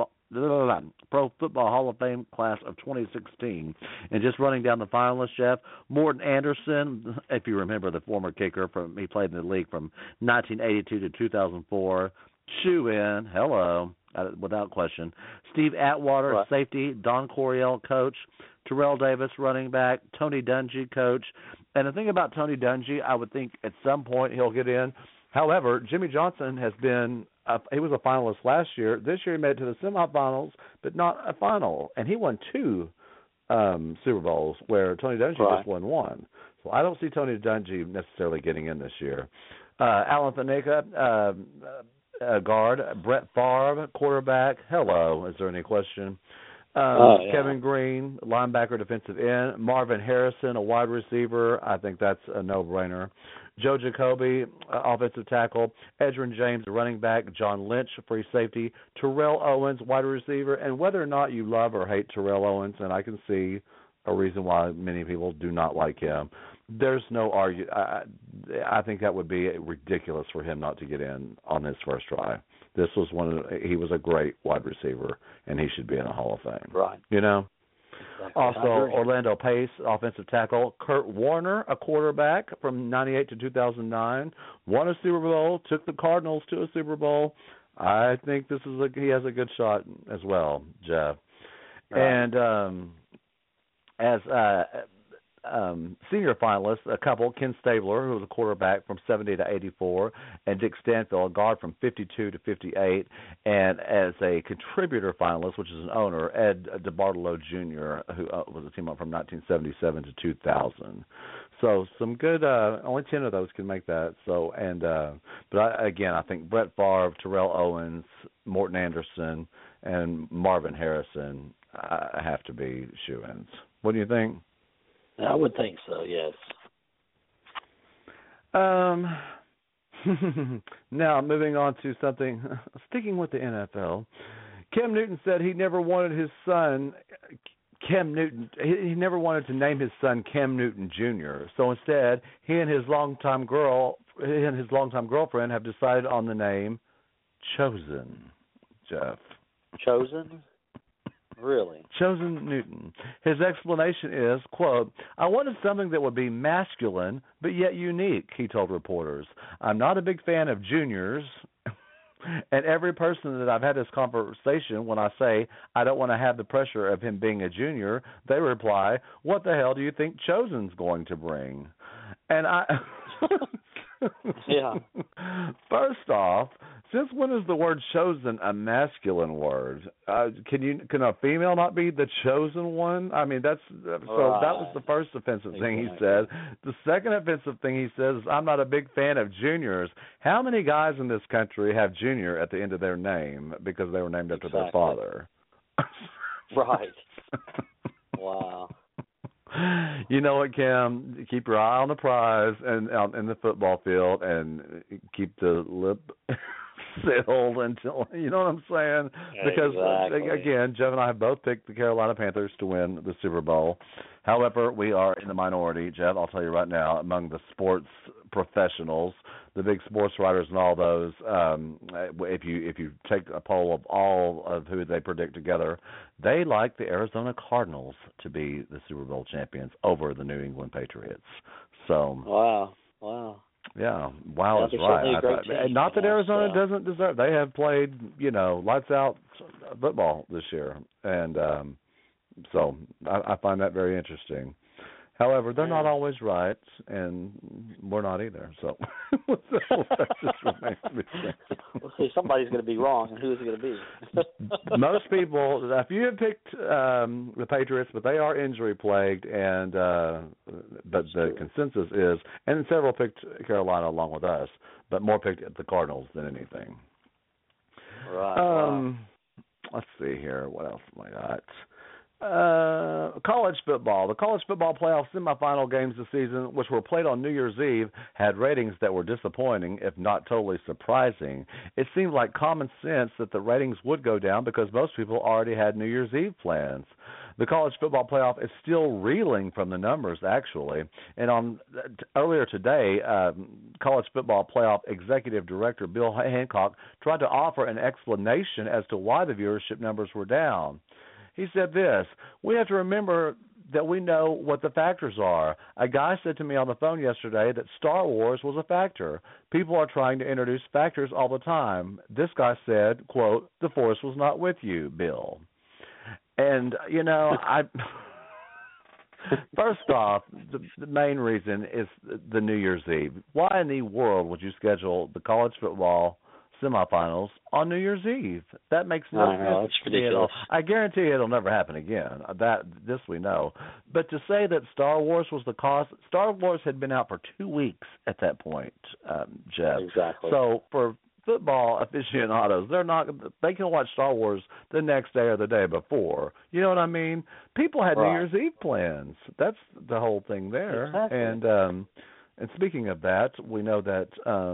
Football Hall of Fame class of 2016. And just running down the finalists, Jeff, Morton Anderson, if you remember, the former kicker, he played in the league from 1982 to 2004. Shoe-in, hello, without question. Steve Atwater, safety. Don Coryell, coach. Terrell Davis, running back. Tony Dungy, coach. And the thing about Tony Dungy, I would think at some point he'll get in. However, Jimmy Johnson has been he was a finalist last year. This year he made it to the semifinals, but not a final. And he won 2 Super Bowls, where Tony Dungy just won 1. So I don't see Tony Dungy necessarily getting in this year. Alan Faneca, guard. Brett Favre, quarterback. Hello. Is there any question? Kevin Green, linebacker, defensive end. Marvin Harrison, a wide receiver. I think that's a no-brainer. Joe Jacoby, offensive tackle. Edgerrin James, running back. John Lynch, free safety. Terrell Owens, wide receiver. And whether or not you love or hate Terrell Owens, and I can see a reason why many people do not like him, there's no argument. I think that would be ridiculous for him not to get in on his first try. This was he was a great wide receiver, and he should be in the Hall of Fame. Right. Exactly. Also, Orlando Pace, offensive tackle. Kurt Warner, a quarterback from 98 to 2009, won a Super Bowl, took the Cardinals to a Super Bowl. I think he has a good shot as well, Jeff. Right. And as senior finalists, a couple, Ken Stabler, who was a quarterback from 70 to 84, and Dick Stanfield, a guard from 52 to 58, and as a contributor finalist, which is an owner, Ed DeBartolo Jr., who was a team up from 1977 to 2000. So some good, only 10 of those can make that. So, and but I think Brett Favre, Terrell Owens, Morton Anderson, and Marvin Harrison have to be shoo-ins. What do you think? I would think so, yes. Now, moving on to something, sticking with the NFL. Cam Newton said he never wanted his son, Cam Newton, he never wanted to name his son Cam Newton Jr. So instead, he and his longtime girlfriend have decided on the name Chosen, Jeff. Chosen? Really? Chosen Newton. His explanation is, quote, "I wanted something that would be masculine but yet unique," he told reporters. "I'm not a big fan of juniors." And every person that I've had this conversation, when I say I don't want to have the pressure of him being a junior, they reply, "What the hell do you think Chosen's going to bring?" And yeah. First off, since when is the word chosen a masculine word? Can a female not be the chosen one? I mean, that was the first offensive thing he said. The second offensive thing he says is, "I'm not a big fan of juniors." How many guys in this country have junior at the end of their name because they were named after their father? Right. Wow. You know what, Cam? Keep your eye on the prize and out in the football field, and keep the lip sealed until, you know what I'm saying? Because again, Jeff and I have both picked the Carolina Panthers to win the Super Bowl. However, we are in the minority, Jeff. I'll tell you right now, among the sports professionals, the big sports writers and all those. If you take a poll of all of who they predict together, they like the Arizona Cardinals to be the Super Bowl champions over the New England Patriots. So wow. Yeah, wow is right. Not that Arizona doesn't deserve. They have played, lights out football this year, and so I find that very interesting. However, they're not always right, and we're not either. So that just remains to be seen. We'll see. Somebody's going to be wrong, and who is it going to be? Most people, if you have picked the Patriots, but they are injury plagued, and but the consensus is, and several picked Carolina along with us, but more picked the Cardinals than anything. Right. Let's see here. What else have I got? College football. The college football playoff semifinal games this season, which were played on New Year's Eve, had ratings that were disappointing, if not totally surprising. It seemed like common sense that the ratings would go down because most people already had New Year's Eve plans. The college football playoff is still reeling from the numbers, actually. And earlier today, college football playoff executive director Bill Hancock tried to offer an explanation as to why the viewership numbers were down. He said this: "We have to remember that we know what the factors are. A guy said to me on the phone yesterday that Star Wars was a factor. People are trying to introduce factors all the time. This guy said, quote, 'The Force was not with you, Bill.'" And, first off, the main reason is the New Year's Eve. Why in the world would you schedule the college football semifinals on New Year's Eve? That makes no sense. It's ridiculous. I guarantee it'll never happen again. This we know. But to say that Star Wars was the cause, Star Wars had been out for 2 weeks at that point, Jeff. Exactly. So for football aficionados, they can watch Star Wars the next day or the day before. You know what I mean? People had New Year's Eve plans. That's the whole thing there. Exactly. And speaking of that, we know that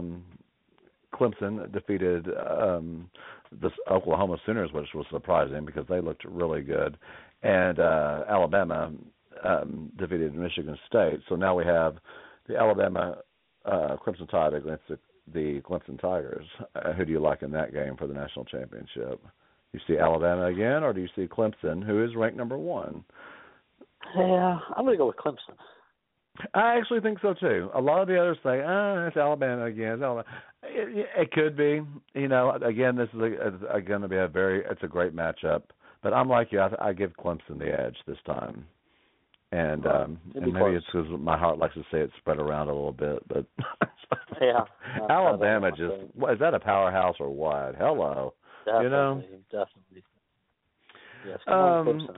Clemson defeated the Oklahoma Sooners, which was surprising because they looked really good, and Alabama defeated Michigan State. So now we have the Alabama Crimson Tide against the Clemson Tigers. Who do you like in that game for the national championship? You see Alabama again, or do you see Clemson, who is ranked number 1? Yeah, I'm going to go with Clemson. I actually think so too. A lot of the others say, it's Alabama again. It's Alabama. It could be. Again, this is going to be it's a great matchup. But I'm like you. I give Clemson the edge this time. And maybe it's because my heart likes to say it spread around a little bit. But yeah, Alabama is that a powerhouse or what? Hello. Definitely. Yes, come on, Clemson.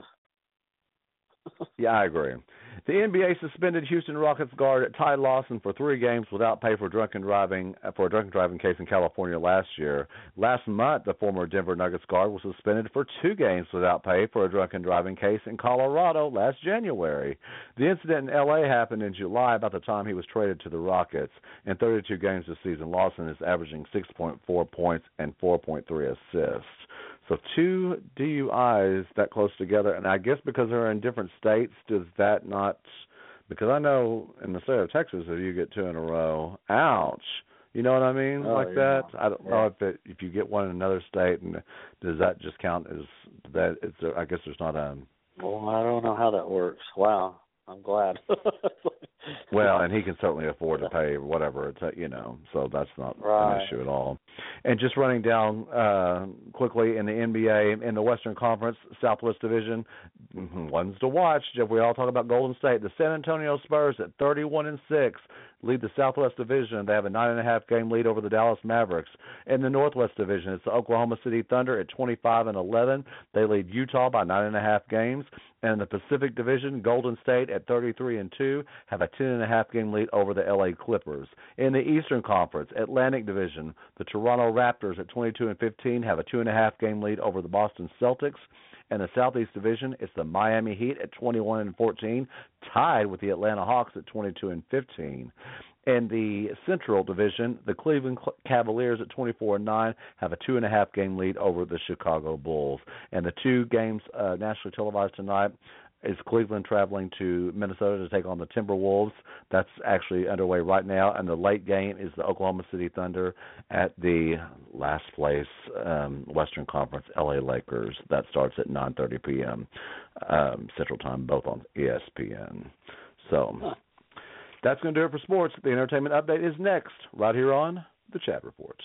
Yeah, I agree. The NBA suspended Houston Rockets guard Ty Lawson for 3 games without pay for a drunken driving case in California last year. Last month, the former Denver Nuggets guard was suspended for 2 games without pay for a drunken driving case in Colorado last January. The incident in L.A. happened in July, about the time he was traded to the Rockets. In 32 games this season, Lawson is averaging 6.4 points and 4.3 assists. So 2 DUIs that close together, and I guess because they're in different states, does that not? Because I know in the state of Texas, if you get 2 in a row, ouch. You know what I mean? That. I don't know if you get one in another state, and does that just count as that? I guess there's not a. Well, I don't know how that works. Wow, I'm glad. Well, and he can certainly afford to pay whatever it's so that's not an issue at all. And just running down quickly in the NBA, in the Western Conference Southwest Division, ones to watch. Jeff, we all talk about Golden State. The San Antonio Spurs at 31-6 lead the Southwest Division. They have a 9.5 game lead over the Dallas Mavericks. In the Northwest Division, it's the Oklahoma City Thunder at 25-11. They lead Utah by 9.5 games. And in the Pacific Division, Golden State at 33-2 have a 10.5 game lead over the LA Clippers. In the Eastern Conference Atlantic Division, the Toronto Raptors at 22-15 have a 2.5 game lead over the Boston Celtics. And the Southeast Division, it's the Miami Heat at 21-14, tied with the Atlanta Hawks at 22-15. In the Central Division, the Cleveland Cavaliers at 24-9 have a 2.5 game lead over the Chicago Bulls. And the 2 games nationally televised tonight is Cleveland traveling to Minnesota to take on the Timberwolves. That's actually underway right now. And the late game is the Oklahoma City Thunder at the last place Western Conference LA Lakers. That starts at 9:30 p.m. Central Time, both on ESPN. So That's going to do it for sports. The entertainment update is next, right here on the Chad Report.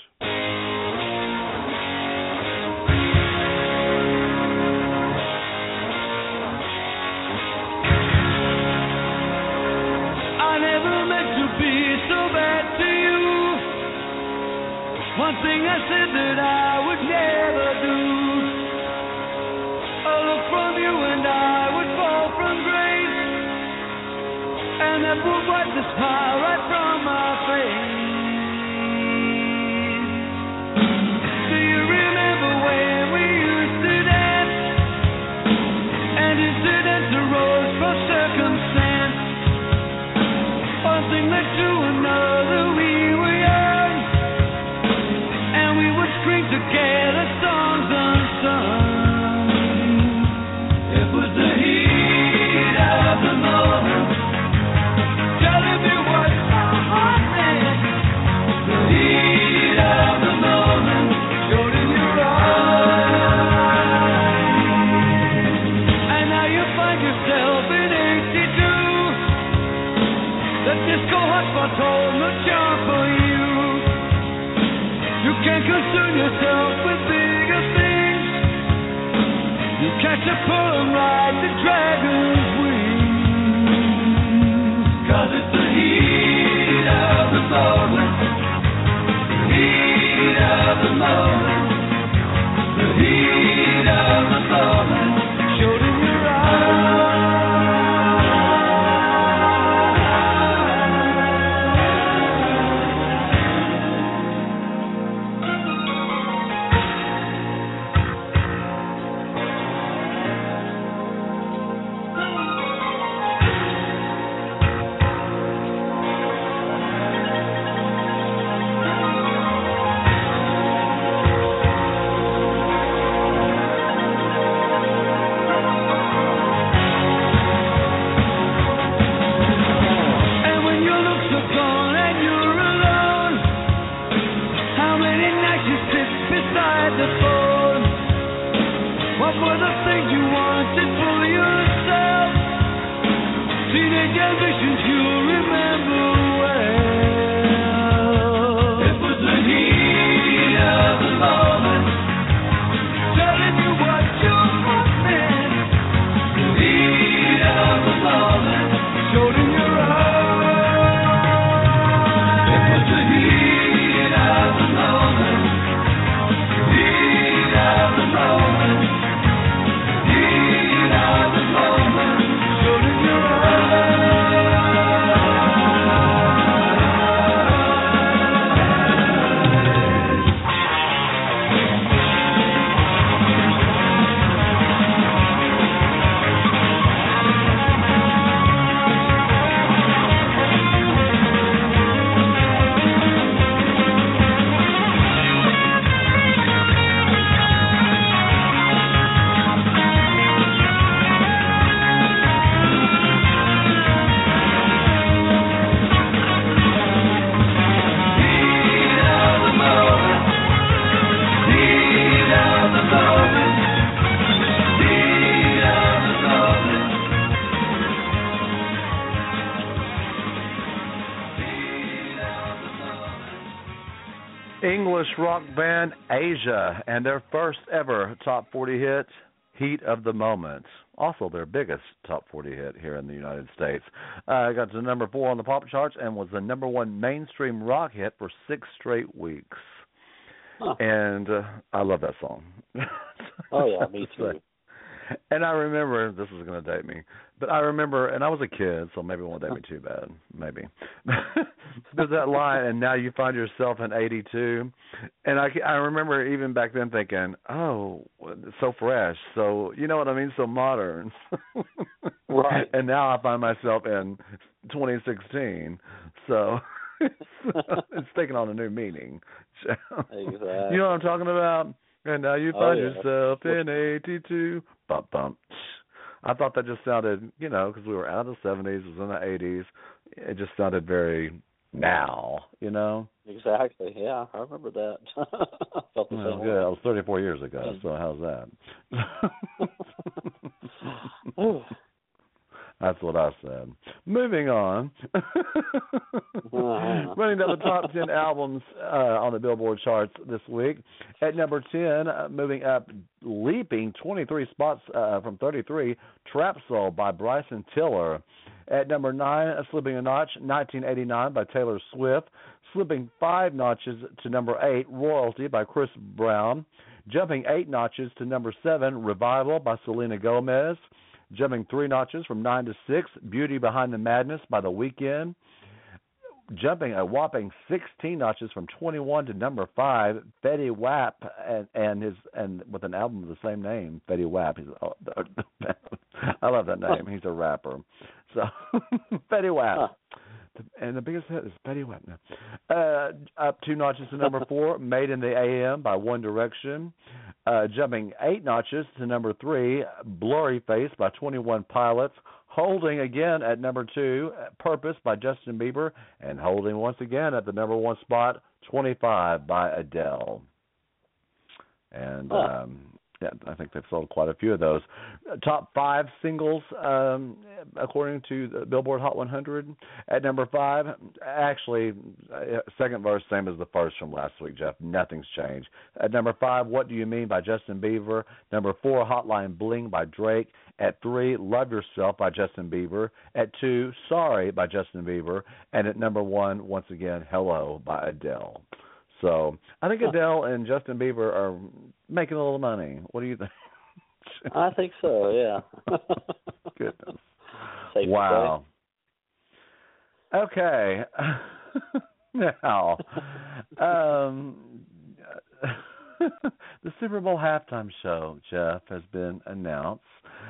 One thing I said that I would never do. A look from you and I would fall from grace, and that would wipe the smile right from my face. Do you remember when we used to dance, and incidents arose from circumstance? One thing led to another, we were young, and we would scream together songs unsung. It was the heat of the moment, telling me what my heart meant. The heat of the moment showed in your eyes, and now you find yourself in 82. The disco hotspot's holding the charm for you. You can't concern yourself with bigger things. You catch a pearl and ride the dragon's wings. 'Cause it's the heat of the moment, the heat of the moment, the heat of the moment showed in your eyes. English rock band Asia and their first ever top 40 hit, Heat of the Moment. Also their biggest top 40 hit here in the United States. Got to number 4 on the pop charts and was the number 1 mainstream rock hit for 6 straight weeks. Huh. And I love that song. Oh, yeah, me too. And I remember, this is going to date me, but I remember, and I was a kid, so maybe it won't date me too bad, maybe. There's that line, and now you find yourself in 82. And I remember even back then thinking, oh, so fresh. So, you know what I mean? So modern. Right. And now I find myself in 2016. So it's taking on a new meaning. Exactly. You know what I'm talking about? And now you find yourself in 82. Bump, bump. I thought that just sounded, because we were out of the 70s, it was in the 80s. It just sounded very now, Exactly. Yeah, I remember that. I felt the same way. Good. That was 34 years ago, so how's that? That's what I said. Moving on. Running down the top 10 albums on the Billboard charts this week. At number 10, moving up, leaping 23 spots from 33, Trap Soul by Bryson Tiller. At number 9, slipping a notch, 1989 by Taylor Swift. Slipping 5 notches to number 8, Royalty by Chris Brown. Jumping 8 notches to number 7, Revival by Selena Gomez. Jumping 3 notches from 9 to 6, Beauty Behind the Madness by The Weeknd. Jumping a whopping 16 notches from 21 to number 5, Fetty Wap, and with an album of the same name, Fetty Wap. I love that name. He's a rapper. So Fetty Wap. Huh. And the biggest hit is Fetty Wap now. Up 2 notches to number 4, Made in the AM by One Direction. Jumping 8 notches to number 3, Blurry Face by 21 Pilots. Holding again at number 2, Purpose by Justin Bieber. And holding once again at the number 1 spot, 25 by Adele. And yeah, I think they've sold quite a few of those. Top 5 singles, according to the Billboard Hot 100. At number 5, actually, second verse, same as the first from last week, Jeff. Nothing's changed. At number 5, What Do You Mean by Justin Bieber. Number 4, Hotline Bling by Drake. At 3, Love Yourself by Justin Bieber. At 2, Sorry by Justin Bieber. And at number 1, once again, Hello by Adele. So I think Adele and Justin Bieber are making a little money. What do you think? I think so, yeah. Goodness. Safe wow. Okay. Now, the Super Bowl halftime show, Jeff, has been announced.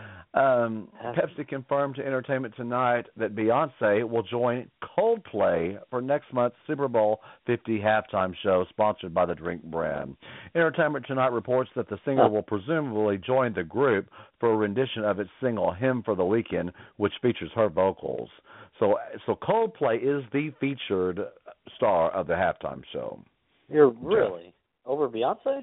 Pepsi confirmed to Entertainment Tonight that Beyonce will join Coldplay for next month's Super Bowl 50 halftime show sponsored by the drink brand. Entertainment Tonight reports that the singer will presumably join the group for a rendition of its single Hymn for the Weekend, which features her vocals. So Coldplay is the featured star of the halftime show. You're really over Beyonce?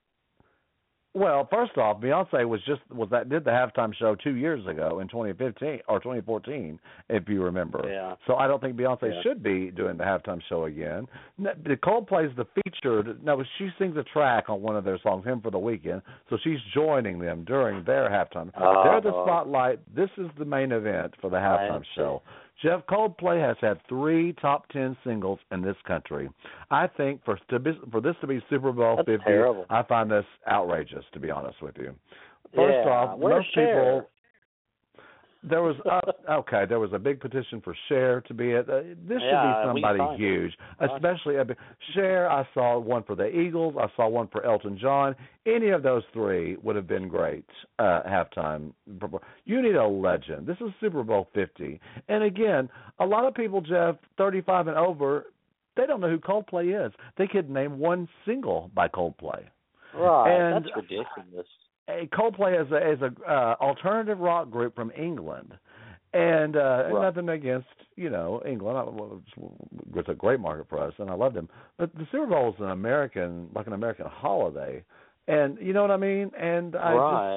Well, first off, Beyonce did the halftime show 2 years ago in 2015 or 2014, if you remember. Yeah. So I don't think Beyonce should be doing the halftime show again. The Coldplay's the featured. No, she sings a track on one of their songs, Hymn for the Weekend. So she's joining them during their halftime. They're the spotlight. This is the main event for the halftime show. Jeff, Coldplay has had 3 top 10 singles in this country. I think for this to be Super Bowl 50, terrible. I find this outrageous, to be honest with you. First off, most people. There was a big petition for Cher to be it. This should be somebody huge, especially Cher. I saw one for the Eagles. I saw one for Elton John. Any of those 3 would have been great halftime. You need a legend. This is Super Bowl 50, and again, a lot of people, Jeff, 35 and over, they don't know who Coldplay is. They could name one single by Coldplay. Right, and that's ridiculous. Coldplay is a alternative rock group from England, and nothing against England. It's a great market for us, and I love them. But the Super Bowl is an American holiday, and you know what I mean. And I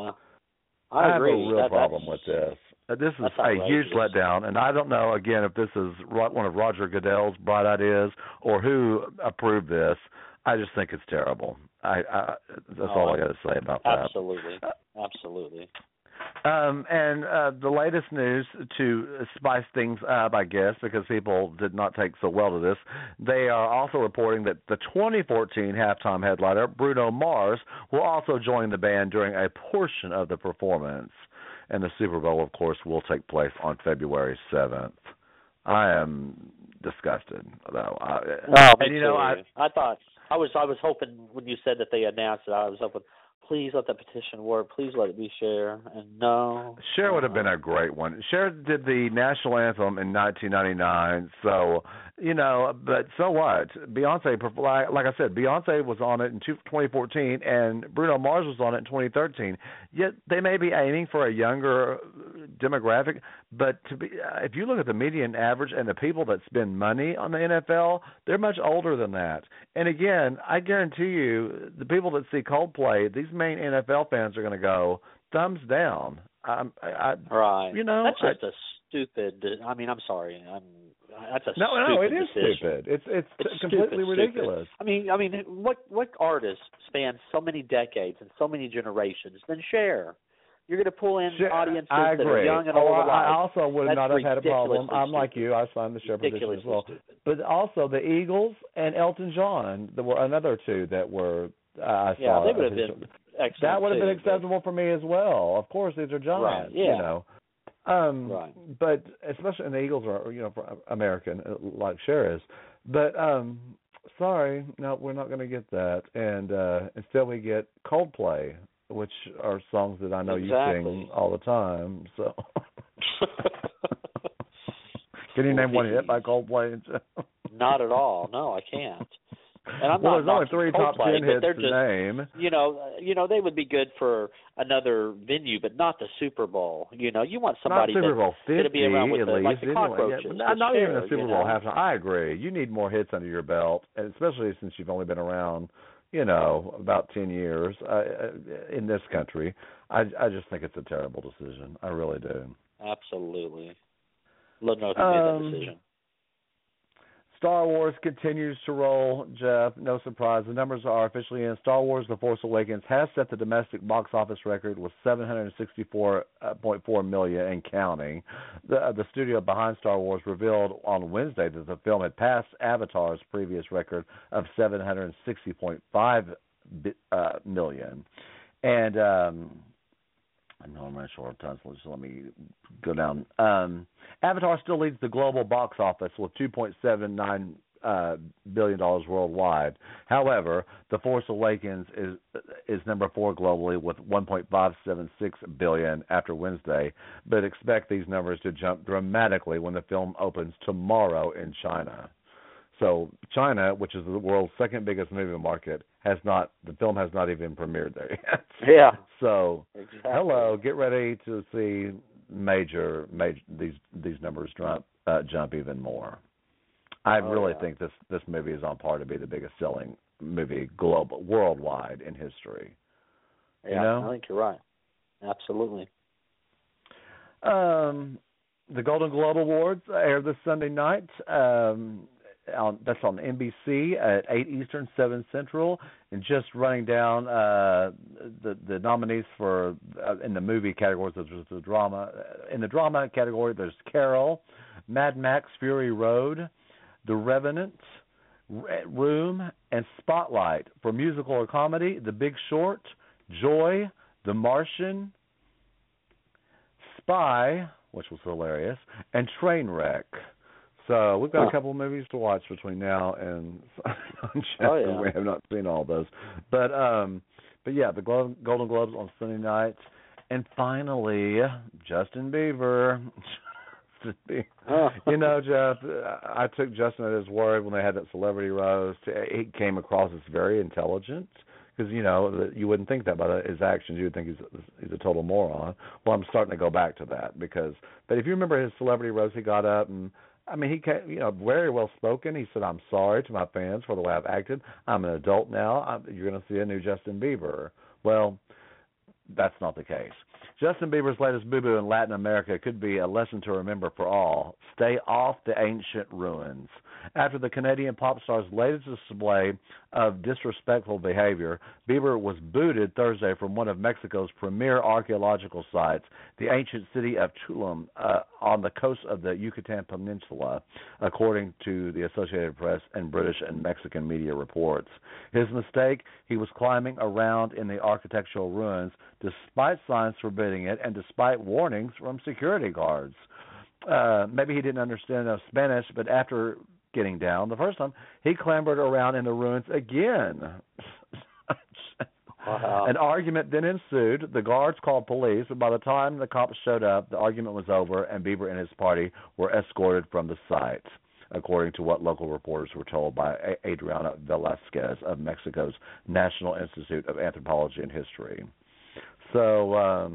I have agree. a real problem with this. This is a huge letdown, and I don't know again if this is one of Roger Goodell's bright ideas or who approved this. I just think it's terrible. That's all I got to say about that. Absolutely. And the latest news to spice things up, I guess, because people did not take so well to this, they are also reporting that the 2014 halftime headliner, Bruno Mars, will also join the band during a portion of the performance. And the Super Bowl, of course, will take place on February 7th. I am disgusted, though. I was hoping when you said that they announced it, I was hoping, please let the petition work. Please let it be Cher. And no. Cher would have been a great one. Cher did the national anthem in 1999, so, but so what? Beyonce, like I said, Beyonce was on it in 2014, and Bruno Mars was on it in 2013. Yet they may be aiming for a younger demographic, but if you look at the median average and the people that spend money on the NFL, they're much older than that. And again, I guarantee you, the people that see Coldplay, these main NFL fans are going to go, thumbs down. Right. You know, that's just a stupid. I mean, I'm sorry. That's a no, stupid it is decision. stupid. It's completely ridiculous. Stupid. I mean, what artist spans so many decades and so many generations? Then Cher. You're going to pull in audiences that are young and old alike. I also would That's not have had a problem. I'm stupid. like you. I signed the Cher petition as well. Stupid. But also the Eagles and Elton John. There were another two that were. I yeah, saw. they would have been excellent. That would have been too, acceptable for me as well. Of course, these are giants. Right. Yeah. You know. Right. But especially, and the Eagles are, for American, like Cher is. But sorry, no, we're not going to get that. And instead, we get Coldplay, which are songs that I know you sing all the time. So, can you name one hit by Coldplay? Not at all. No, I can't. And I'm well, not there's only 3 top 10 hits to name. You know, they would be good for another venue, but not the Super Bowl. You know, you want somebody not Super Bowl 50 to be around with at the, least. like the cockroaches. Yeah, not even a Super Bowl halftime. I agree. You need more hits under your belt, and especially since you've only been around, about 10 years in this country. I just think it's a terrible decision. I really do. Absolutely. Let know who made that decision. Star Wars continues to roll, Jeff. No surprise. The numbers are officially in. Star Wars The Force Awakens has set the domestic box office record with $764.4 million and counting. The studio behind Star Wars revealed on Wednesday that the film had passed Avatar's previous record of $760.5 million. And I'm not short of time, so just let me go down. Avatar still leads the global box office with $2.79 billion worldwide. However, The Force Awakens is number 4 globally with $1.576 billion after Wednesday, but expect these numbers to jump dramatically when the film opens tomorrow in China. So China, which is the world's second biggest movie market, the film has not even premiered there yet. Yeah. So, exactly. Hello, get ready to see major these numbers jump even more. I really think this movie is on par to be the biggest selling movie worldwide in history. Yeah, I think you're right. Absolutely. The Golden Globe Awards air this Sunday night. That's on NBC at 8 Eastern, 7 Central, and just running down the nominees for in the movie categories. There's the drama. In the drama category, there's Carol, Mad Max: Fury Road, The Revenant, Room, and Spotlight. For musical or comedy, The Big Short, Joy, The Martian, Spy, which was hilarious, and Trainwreck. So we've got a couple of movies to watch between now and Sunshine. We have not seen all those, but yeah, the Golden Globes on Sunday night, and finally Justin Bieber. Jeff, I took Justin at his word when they had that celebrity roast. He came across as very intelligent because you wouldn't think that by his actions. You would think he's a total moron. Well, I'm starting to go back to that but if you remember his celebrity roast, he got up and. I mean, he came, very well spoken. He said, "I'm sorry to my fans for the way I've acted. I'm an adult now. You're going to see a new Justin Bieber." Well, that's not the case. Justin Bieber's latest boo-boo in Latin America could be a lesson to remember for all. Stay off the ancient ruins. After the Canadian pop star's latest display of disrespectful behavior, Bieber was booted Thursday from one of Mexico's premier archaeological sites, the ancient city of Tulum, on the coast of the Yucatan Peninsula, according to the Associated Press and British and Mexican media reports. His mistake, he was climbing around in the architectural ruins despite signs forbidding it and despite warnings from security guards. Maybe he didn't understand enough Spanish, but after getting down the first time, he clambered around in the ruins again. Wow. An argument then ensued. The guards called police, but by the time the cops showed up, the argument was over, and Bieber and his party were escorted from the site, according to what local reporters were told by Adriana Velasquez of Mexico's National Institute of Anthropology and History. So,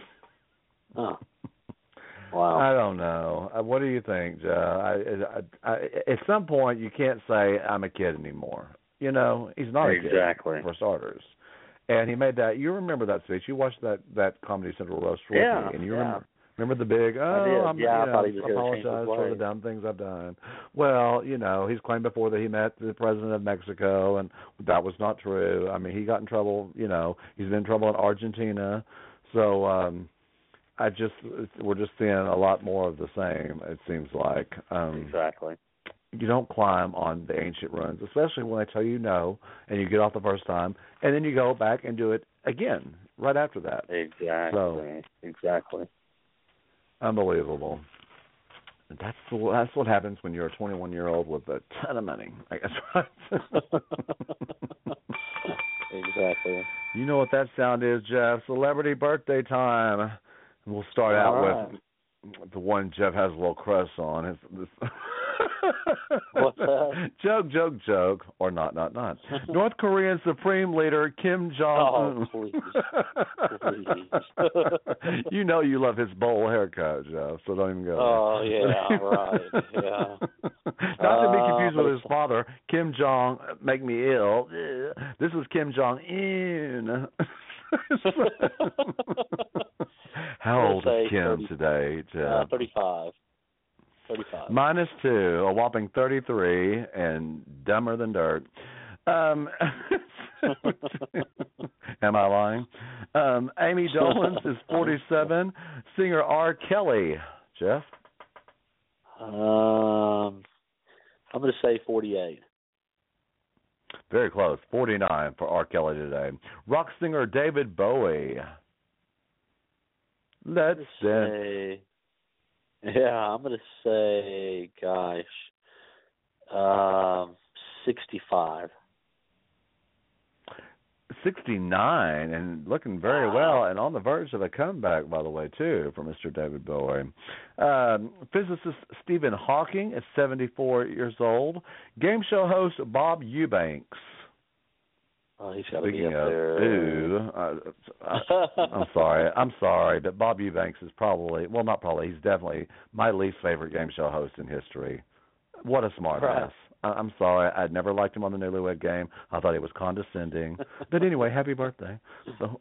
wow. I don't know. What do you think, Joe? At some point, you can't say I'm a kid anymore. He's not a kid, for starters. And he made that. You remember that speech? You watched that Comedy Central roast with me, and you remember the big. I thought he was apologize for the dumb things I've done. Well, he's claimed before that he met the president of Mexico, and that was not true. I mean, he got in trouble. He's been in trouble in Argentina. So we're just seeing a lot more of the same. It seems like. Exactly. You don't climb on the ancient ruins, especially when they tell you no, and you get off the first time, and then you go back and do it again right after that. Exactly. Unbelievable. That's what happens when you're a 21-year-old with a ton of money. I guess, right? Exactly. You know what that sound is, Jeff? Celebrity birthday time. And we'll start out with the one Jeff has a little crush on. What's that? Joke, or not. North Korean Supreme Leader Kim Jong-un. Oh, please. You know you love his bowl haircut, Jeff, so don't even go there. Oh, yeah, right, yeah. Not to be confused with his father, Kim Jong, make me ill. This is Kim Jong-un. How old is Kim today, Jeff? 35. -2, a whopping 33, and dumber than dirt. Am I lying? Amy Dolenz is 47. Singer R. Kelly. Jeff? I'm going to say 48. Very close. 49 for R. Kelly today. Rock singer David Bowie. Let's say... Yeah, I'm going to say, 65. 69, and looking very well, and on the verge of a comeback, by the way, too, for Mr. David Bowie. Physicist Stephen Hawking is 74 years old. Game show host Bob Eubanks. Oh, he's got to Speaking be up there. I'm sorry, but Bob Eubanks is he's definitely my least favorite game show host in history. What a smart ass. I'm sorry, I'd never liked him on the Newlywed Game. I thought he was condescending. But anyway, happy birthday. So,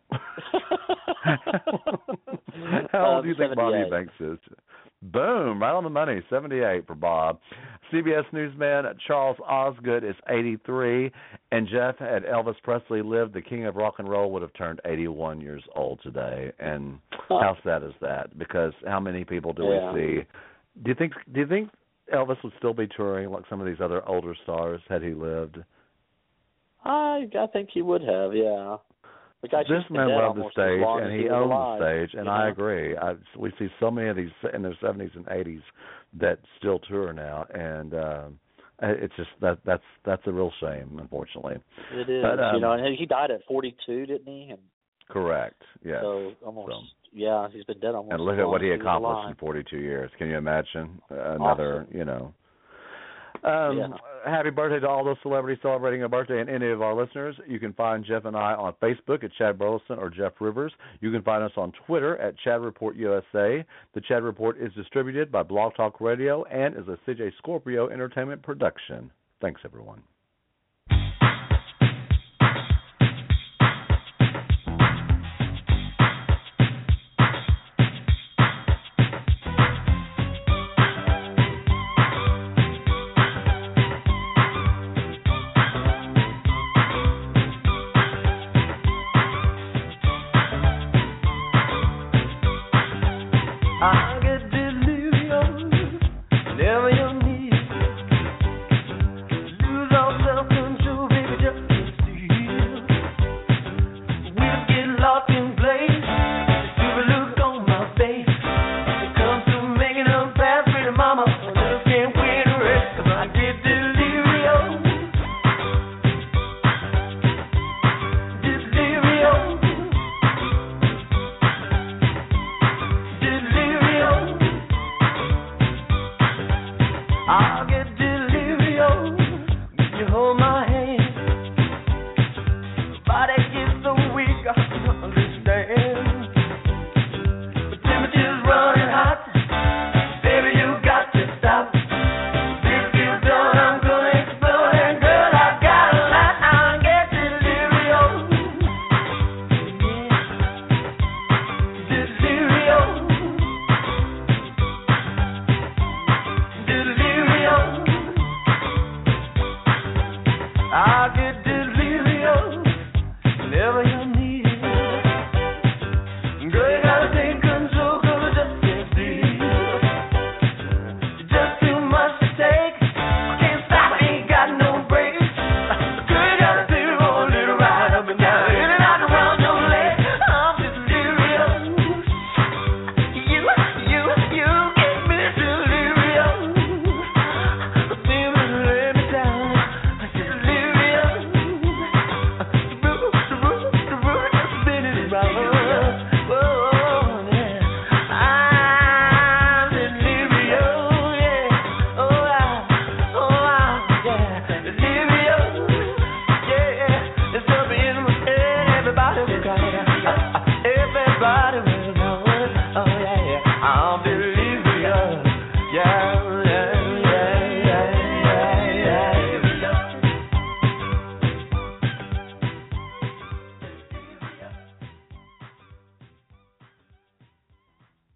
how old do you think Bob Eubanks is? Boom, right on the money, 78 for Bob. CBS newsman Charles Osgood is 83, and Jeff, had Elvis Presley lived, the king of rock and roll would have turned 81 years old today. And how sad is that? Because how many people do we see? Do you think Elvis would still be touring like some of these other older stars had he lived? I think he would have, yeah. This man loved the stage, and he owned the stage, and I agree. We see so many of these in their 70s and 80s that still tour now, and it's just that's a real shame, unfortunately. It is, and he died at 42, didn't he? And correct, yes. So almost, he's been dead almost. And look at what he accomplished in 42 years. Can you imagine another, awesome. Happy birthday to all those celebrities celebrating a birthday and any of our listeners. You can find Jeff and I on Facebook at Chad Burleson or Jeff Rivers. You can find us on Twitter at Chad Report USA. The Chad Report is distributed by Blog Talk Radio and is a CJ Scorpio Entertainment production. Thanks, everyone.